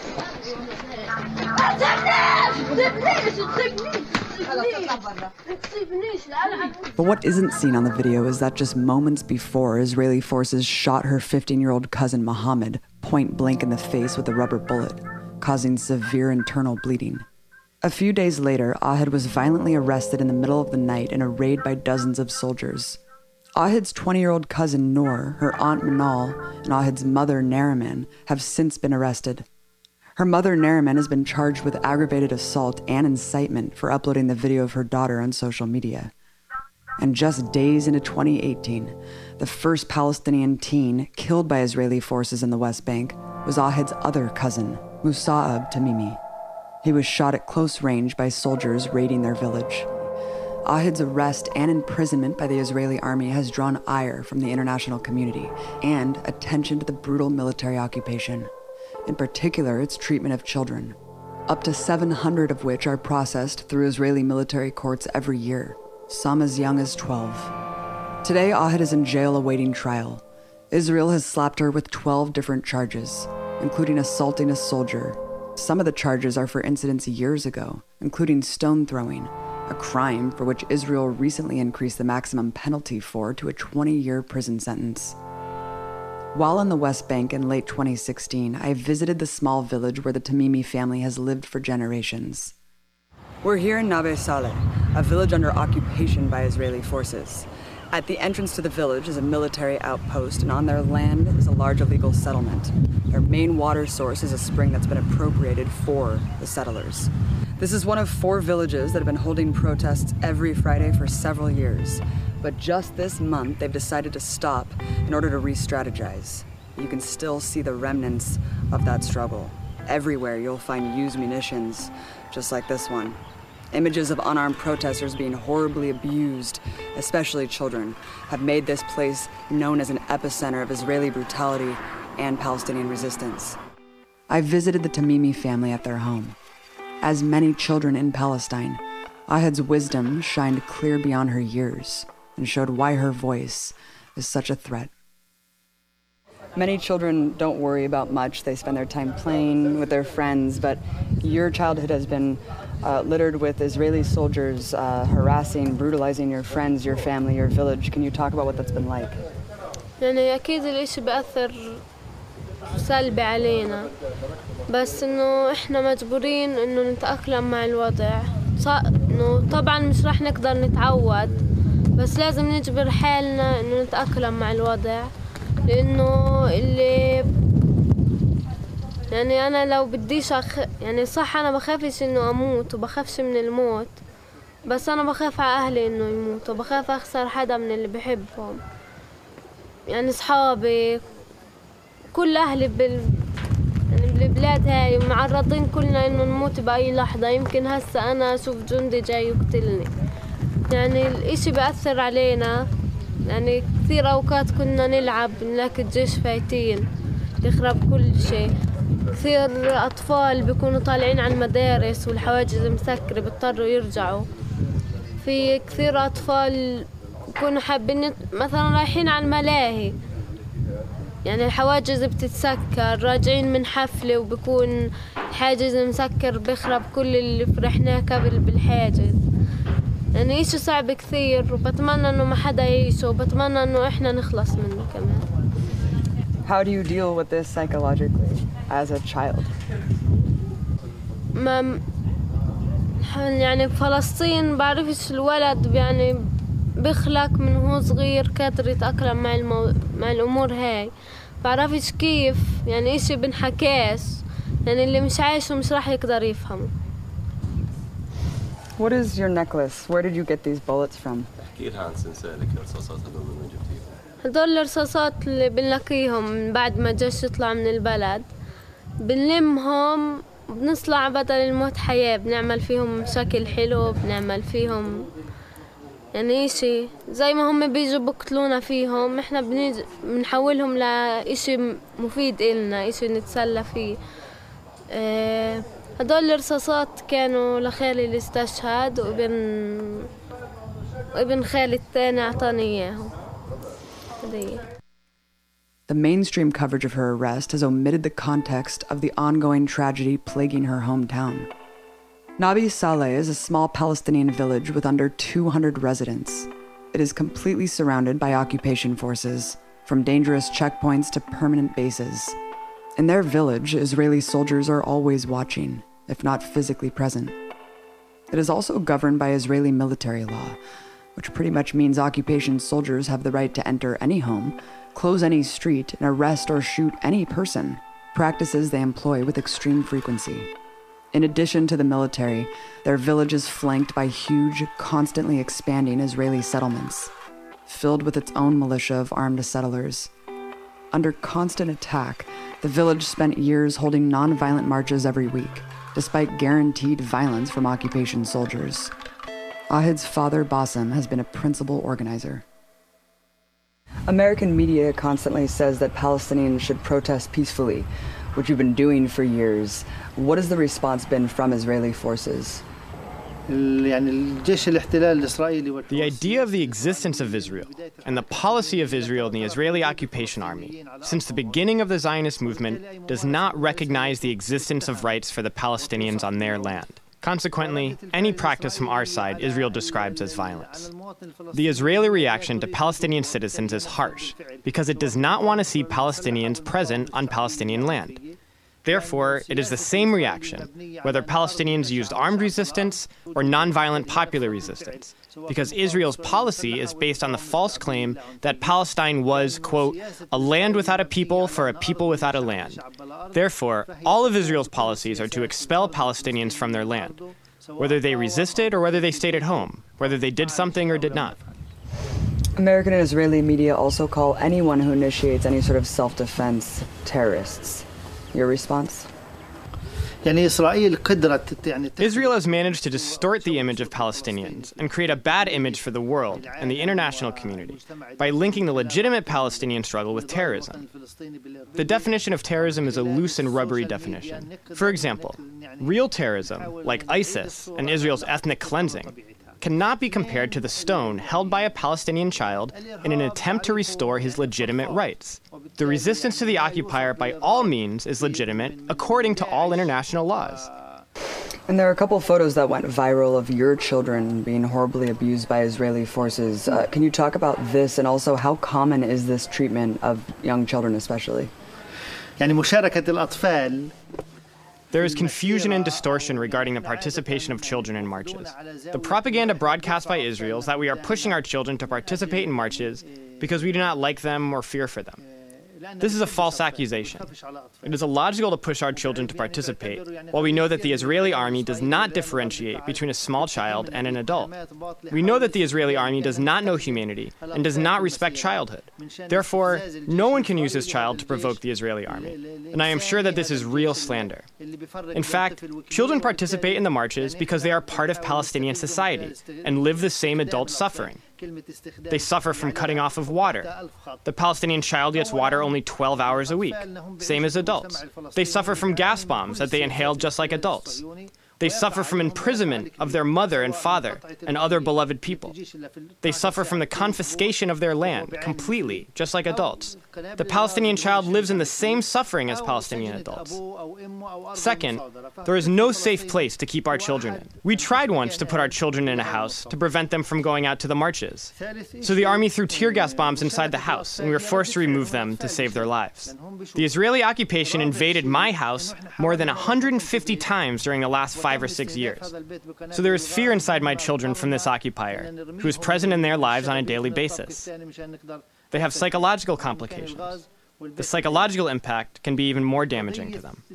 But what isn't seen on the video is that just moments before, Israeli forces shot her fifteen-year-old cousin Mohammed point blank in the face with a rubber bullet, causing severe internal bleeding. A few days later, Ahed was violently arrested in the middle of the night in a raid by dozens of soldiers. Ahed's twenty-year-old cousin Noor, her aunt Manal, and Ahed's mother Nariman have since been arrested. Her mother Nariman has been charged with aggravated assault and incitement for uploading the video of her daughter on social media. And just days into twenty eighteen, the first Palestinian teen killed by Israeli forces in the West Bank was Ahed's other cousin, Musa'ab Tamimi. He was shot at close range by soldiers raiding their village. Ahed's arrest and imprisonment by the Israeli army has drawn ire from the international community and attention to the brutal military occupation, in particular its treatment of children, up to seven hundred of which are processed through Israeli military courts every year, some as young as twelve. Today, Ahed is in jail awaiting trial. Israel has slapped her with twelve different charges, including assaulting a soldier. Some of the charges are for incidents years ago, including stone throwing, a crime for which Israel recently increased the maximum penalty for to a twenty-year prison sentence. While in the West Bank in late twenty sixteen, I visited the small village where the Tamimi family has lived for generations. We're here in Nave Saleh, a village under occupation by Israeli forces. At the entrance to the village is a military outpost, and on their land is a large illegal settlement. Their main water source is a spring that's been appropriated for the settlers. This is one of four villages that have been holding protests every Friday for several years. But just this month, they've decided to stop in order to re-strategize. You can still see the remnants of that struggle. Everywhere you'll find used munitions, just like this one. Images of unarmed protesters being horribly abused, especially children, have made this place known as an epicenter of Israeli brutality and Palestinian resistance. I visited the Tamimi family at their home. As many children in Palestine, Ahed's wisdom shined clear beyond her years and showed why her voice is such a threat. Many children don't worry about much. They spend their time playing with their friends, but your childhood has been uh, littered with Israeli soldiers uh, harassing, brutalizing your friends, your family, your village. Can you talk about what that's been like? يعني أكيد الإشي بأثر سلبي علينا، بس إنه إحنا مجبورين إنه نتأقلم مع الوضع. إنه طبعا مش راح نقدر نتعود، بس لازم نجبر حالنا إنه نتأقلم مع الوضع، لأنه اللي يعني أنا لو بديش أخ... يعني صح أنا بخافش إنه أموت وبخافش من الموت، بس أنا بخاف على أهلي إنه يموتوا، بخاف أخسر حدا من اللي بحبهم، يعني صحابي كل أهلي بال... يعني بالبلاد هاي معرضين كلنا إنه نموت بأي لحظة. يمكن هسا أنا أشوف جندي جاي يقتلني، يعني الإشي بأثر علينا. يعني كثير أوقات كنا نلعب نلاقي الجيش فايتين يخرب كل شيء. كثير أطفال بيكونوا طالعين على المدارس والحواجز مسكرة بيضطروا يرجعوا. في كثير أطفال بيكونوا حابين مثلا رايحين على الملاهي، يعني الحواجز بتتسكر، راجعين من حفلة وبكون الحاجز مسكر بيخرب كل اللي فرحناه قبل بالحاجز. يعني إشي صعب كثير، وبتمنى إنه ما حدا يعيشه، وبتمنى إنه إحنا نخلص منه كمان. How do you deal with this psychologically as a child? ما يعني بفلسطين بعرفش الولد يعني بخلق من هو صغير قادر يتأقلم مع المو... مع الأمور هاي، بعرفش كيف، يعني إشي بنحكاش، يعني اللي مش عايشه مش راح يقدر يفهمه. What is your necklace? Where did you get these bullets from? هدول الرصاصات اللي بنلاقيهم من بعد ما الجيش يطلع من البلد، بنلمهم بنصنع بدل الموت حياة، بنعمل فيهم شكل حلو، بنعمل فيهم يعني إشي زي ما هم بيجوا بقتلونا فيهم، إحنا بنيجي بنحولهم لإشي مفيد إلنا، إشي نتسلى فيه. أه هدول الرصاصات كانوا لخالي اللي استشهد، وابن وابن خالي الثاني أعطاني إياهم. The mainstream coverage of her arrest has omitted the context of the ongoing tragedy plaguing her hometown. Nabi Saleh is a small Palestinian village with under two hundred residents. It is completely surrounded by occupation forces, from dangerous checkpoints to permanent bases. In their village, Israeli soldiers are always watching, if not physically present. It is also governed by Israeli military law, which pretty much means occupation soldiers have the right to enter any home, close any street, and arrest or shoot any person, practices they employ with extreme frequency. In addition to the military, their village is flanked by huge, constantly expanding Israeli settlements, filled with its own militia of armed settlers. Under constant attack, the village spent years holding non-violent marches every week, despite guaranteed violence from occupation soldiers. Ahid's father, Bassem, has been a principal organizer. American media constantly says that Palestinians should protest peacefully, which you've been doing for years. What has the response been from Israeli forces? The idea of the existence of Israel and the policy of Israel in the Israeli occupation army since the beginning of the Zionist movement does not recognize the existence of rights for the Palestinians on their land. Consequently, any practice from our side Israel describes as violence. The Israeli reaction to Palestinian citizens is harsh because it does not want to see Palestinians present on Palestinian land. Therefore, it is the same reaction, whether Palestinians used armed resistance or nonviolent popular resistance, because Israel's policy is based on the false claim that Palestine was, quote, a land without a people for a people without a land. Therefore, all of Israel's policies are to expel Palestinians from their land, whether they resisted or whether they stayed at home, whether they did something or did not. American and Israeli media also call anyone who initiates any sort of self-defense terrorists. Your response? Israel has managed to distort the image of Palestinians and create a bad image for the world and the international community by linking the legitimate Palestinian struggle with terrorism. The definition of terrorism is a loose and rubbery definition. For example, real terrorism, like ISIS and Israel's ethnic cleansing, cannot be compared to the stone held by a Palestinian child in an attempt to restore his legitimate rights. The resistance to the occupier by all means is legitimate according to all international laws. And there are a couple photos that went viral of your children being horribly abused by Israeli forces. Uh, can you talk about this, and also how common is this treatment of young children especially? يعني مشاركة الأطفال. There is confusion and distortion regarding the participation of children in marches. The propaganda broadcast by Israel is that we are pushing our children to participate in marches because we do not like them or fear for them. This is a false accusation. It is illogical to push our children to participate, while we know that the Israeli army does not differentiate between a small child and an adult. We know that the Israeli army does not know humanity and does not respect childhood. Therefore, no one can use his child to provoke the Israeli army, and I am sure that this is real slander. In fact, children participate in the marches because they are part of Palestinian society and live the same adult suffering. They suffer from cutting off of water. The Palestinian child gets water only twelve hours a week, same as adults. They suffer from gas bombs that they inhale just like adults. They suffer from imprisonment of their mother and father and other beloved people. They suffer from the confiscation of their land completely, just like adults. The Palestinian child lives in the same suffering as Palestinian adults. Second, there is no safe place to keep our children in. We tried once to put our children in a house to prevent them from going out to the marches. So the army threw tear gas bombs inside the house, and we were forced to remove them to save their lives. The Israeli occupation invaded my house more than one hundred fifty times during the last five or six years. So there is fear inside my children from this occupier, who is present in their lives on a daily basis. They have psychological complications. The psychological impact can be even more damaging to them.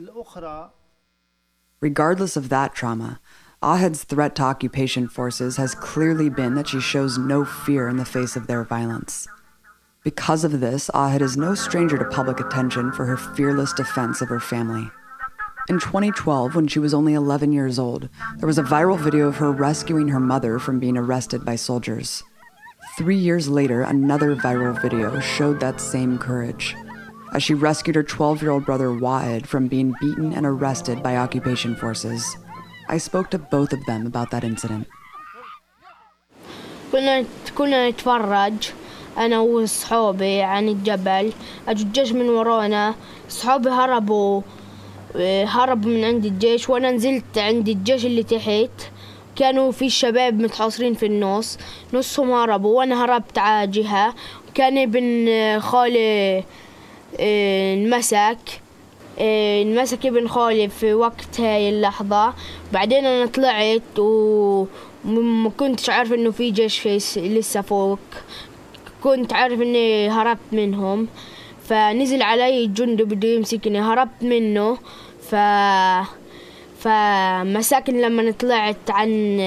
Regardless of that trauma, Ahed's threat to occupation forces has clearly been that she shows no fear in the face of their violence. Because of this, Ahed is no stranger to public attention for her fearless defense of her family. In twenty twelve, when she was only eleven years old, there was a viral video of her rescuing her mother from being arrested by soldiers. Three years later, another viral video showed that same courage, as she rescued her twelve-year-old brother Waed from being beaten and arrested by occupation forces. I spoke to both of them about that incident. كنا كنا نتفرج أنا وصحابي عن الجبل، أجوا الجيش من ورانا، صحابي هربوا هربوا من عند الجيش وأنا نزلت عند الجيش اللي تحت. كانوا في الشباب متحاصرين في النص، نصهم هربوا وأنا هربت على جهة. كان ابن خالي انمسك انمسك ابن خالي في وقت هاي اللحظة. بعدين أنا طلعت وما كنتش عارف إنه في جيش لسه فوق، كنت عارف إني هربت منهم. فنزل علي الجندي بده يمسكني، هربت منه. ف فمسكني لما طلعت عن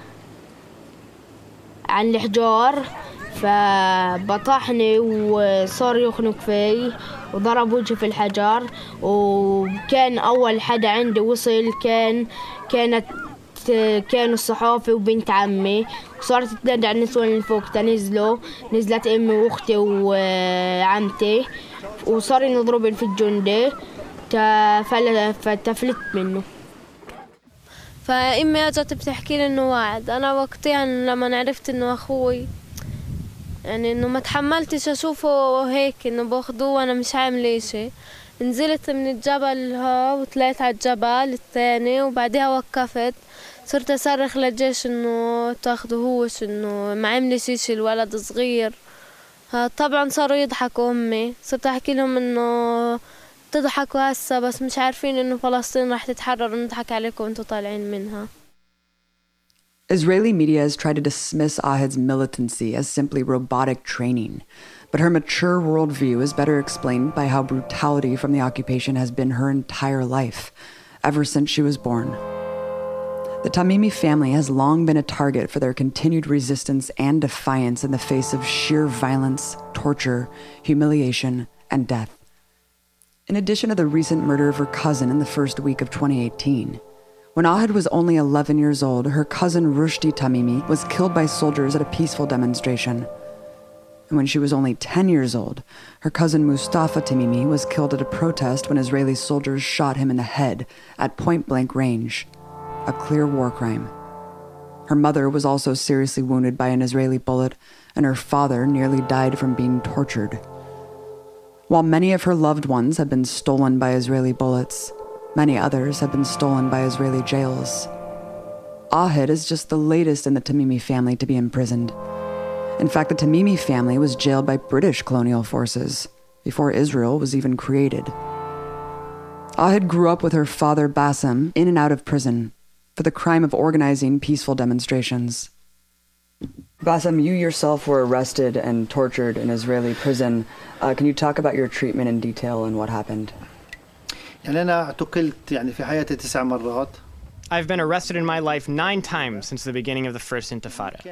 عن الحجار، فبطحني وصار يخنق في وضرب وجهي في الحجر. وكان أول حدا عندي وصل كان كانت كانوا الصحافي وبنت عمي، وصارت تنادي على النسوان اللي فوق تنزلوا. نزلت أمي وأختي وعمتي وصار يضربن في الجندي، فتفلت منه. فأمي أجت بتحكي لي إنه واعد. أنا وقتها لما عرفت إنه أخوي، يعني إنه ما تحملتش أشوفه هيك إنه باخدوه وأنا مش عاملة إشي. نزلت من الجبل ها وطلعت على الجبل الثاني، وبعدها وقفت صرت أصرخ للجيش إنه تاخدوهوش، إنه ما عملش إشي الولد صغير. طبعا صاروا يضحكوا أمي، صرت أحكي لهم إنه تضحكوا هسه بس مش عارفين إنه فلسطين راح تتحرر ونضحك عليكم وأنتوا طالعين منها. Israeli media has tried to dismiss Ahed's militancy as simply robotic training, but her mature worldview is better explained by how brutality from the occupation has been her entire life, ever since she was born. The Tamimi family has long been a target for their continued resistance and defiance in the face of sheer violence, torture, humiliation, and death. In addition to the recent murder of her cousin in the first week of twenty eighteen, when Ahed was only eleven years old, her cousin Rushdie Tamimi was killed by soldiers at a peaceful demonstration. And when she was only ten years old, her cousin Mustafa Tamimi was killed at a protest when Israeli soldiers shot him in the head at point-blank range, a clear war crime. Her mother was also seriously wounded by an Israeli bullet, and her father nearly died from being tortured. While many of her loved ones have been stolen by Israeli bullets, many others have been stolen by Israeli jails. Ahed is just the latest in the Tamimi family to be imprisoned. In fact, the Tamimi family was jailed by British colonial forces before Israel was even created. Ahid grew up with her father Bassem in and out of prison for the crime of organizing peaceful demonstrations. Bassem, you yourself were arrested and tortured in Israeli prison. Uh, can you talk about your treatment in detail and what happened? I've been arrested in my life nine times since the beginning of the First Intifada.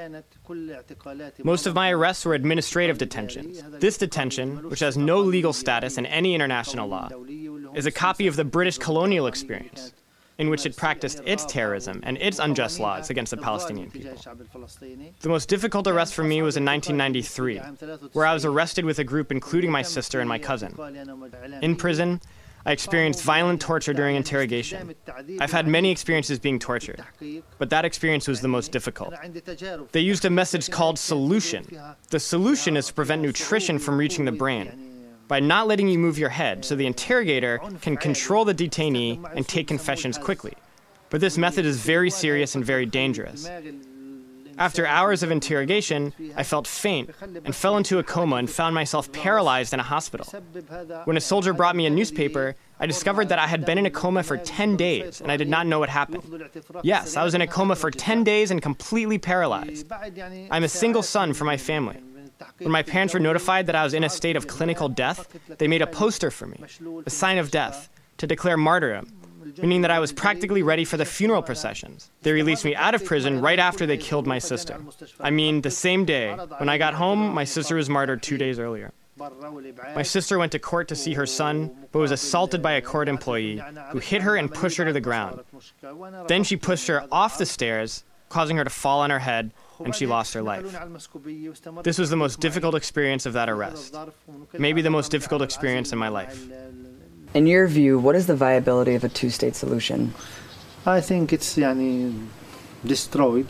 Most of my arrests were administrative detentions. This detention, which has no legal status in any international law, is a copy of the British colonial experience, in which it practiced its terrorism and its unjust laws against the Palestinian people. The most difficult arrest for me was in nineteen ninety-three, where I was arrested with a group including my sister and my cousin. In prison, I experienced violent torture during interrogation. I've had many experiences being tortured, but that experience was the most difficult. They used a message called solution. The solution is to prevent nutrition from reaching the brain by not letting you move your head so the interrogator can control the detainee and take confessions quickly. But this method is very serious and very dangerous. After hours of interrogation, I felt faint and fell into a coma and found myself paralyzed in a hospital. When a soldier brought me a newspaper, I discovered that I had been in a coma for ten days and I did not know what happened. Yes, I was in a coma for ten days and completely paralyzed. I'm a single son for my family. When my parents were notified that I was in a state of clinical death, they made a poster for me, a sign of death, to declare martyrdom, meaning that I was practically ready for the funeral processions. They released me out of prison right after they killed my sister. I mean, the same day. When I got home, my sister was martyred two days earlier. My sister went to court to see her son, but was assaulted by a court employee who hit her and pushed her to the ground. Then she pushed her off the stairs, causing her to fall on her head, and she lost her life. This was the most difficult experience of that arrest. Maybe the most difficult experience in my life. In your view, what is the viability of a two-state solution? I think it's yani, destroyed.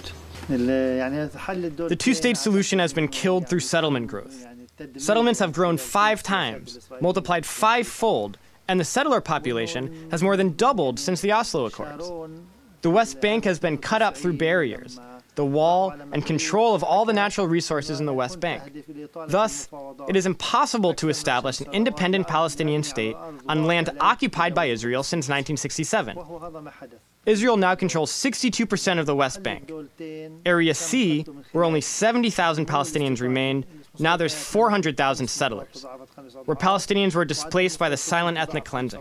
The two-state solution has been killed through settlement growth. Settlements have grown five times, multiplied five-fold, and the settler population has more than doubled since the Oslo Accords. The West Bank has been cut up through barriers, the wall, and control of all the natural resources in the West Bank. Thus, it is impossible to establish an independent Palestinian state on land occupied by Israel since nineteen sixty-seven. Israel now controls sixty-two percent of the West Bank. Area C, where only seventy thousand Palestinians remained, now there's four hundred thousand settlers, where Palestinians were displaced by the silent ethnic cleansing.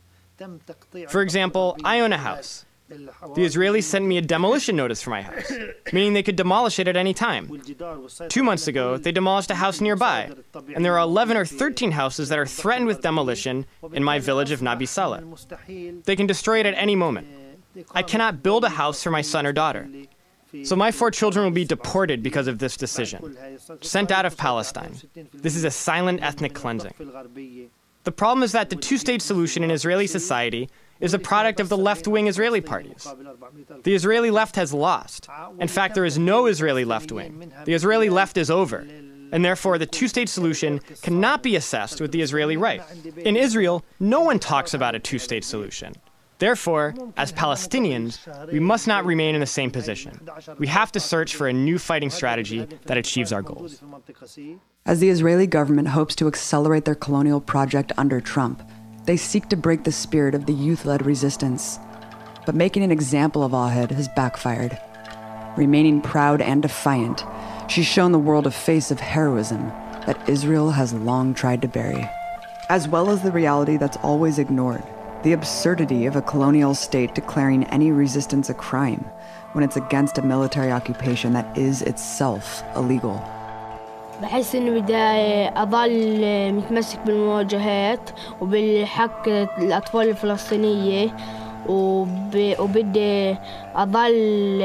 For example, I own a house. The Israelis sent me a demolition notice for my house, meaning they could demolish it at any time. Two months ago, they demolished a house nearby, and there are eleven or thirteen houses that are threatened with demolition in my village of Nabi Saleh. They can destroy it at any moment. I cannot build a house for my son or daughter. So my four children will be deported because of this decision, sent out of Palestine. This is a silent ethnic cleansing. The problem is that the two-state solution in Israeli society is a product of the left-wing Israeli parties. The Israeli left has lost. In fact, there is no Israeli left wing. The Israeli left is over, and therefore the two-state solution cannot be assessed with the Israeli right. In Israel, no one talks about a two-state solution. Therefore, as Palestinians, we must not remain in the same position. We have to search for a new fighting strategy that achieves our goals. As the Israeli government hopes to accelerate their colonial project under Trump, they seek to break the spirit of the youth-led resistance. But making an example of Ahid has backfired. Remaining proud and defiant, she's shown the world a face of heroism that Israel has long tried to bury, as well as the reality that's always ignored, the absurdity of a colonial state declaring any resistance a crime when it's against a military occupation that is itself illegal. بحس إني بدي أضل متمسك بالمواجهات وبالحق الأطفال الفلسطينية وب... وبدي أضل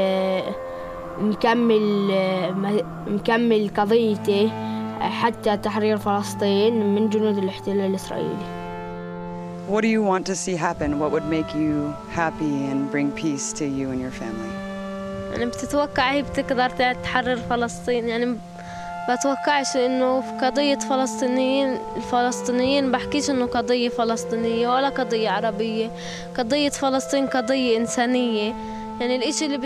مكمل مكمل قضيتي حتى تحرير فلسطين من جنود الاحتلال الإسرائيلي. What do you want to see happen? What would make you happy and bring peace to you and your family? أنا بتتوقع هي بتقدر تحرر فلسطين يعني بتوقعش إنه في قضية فلسطينيين الفلسطينيين بحكيش إنه قضية فلسطينية ولا قضية عربية قضية فلسطين قضية إنسانية يعني الإشي اللي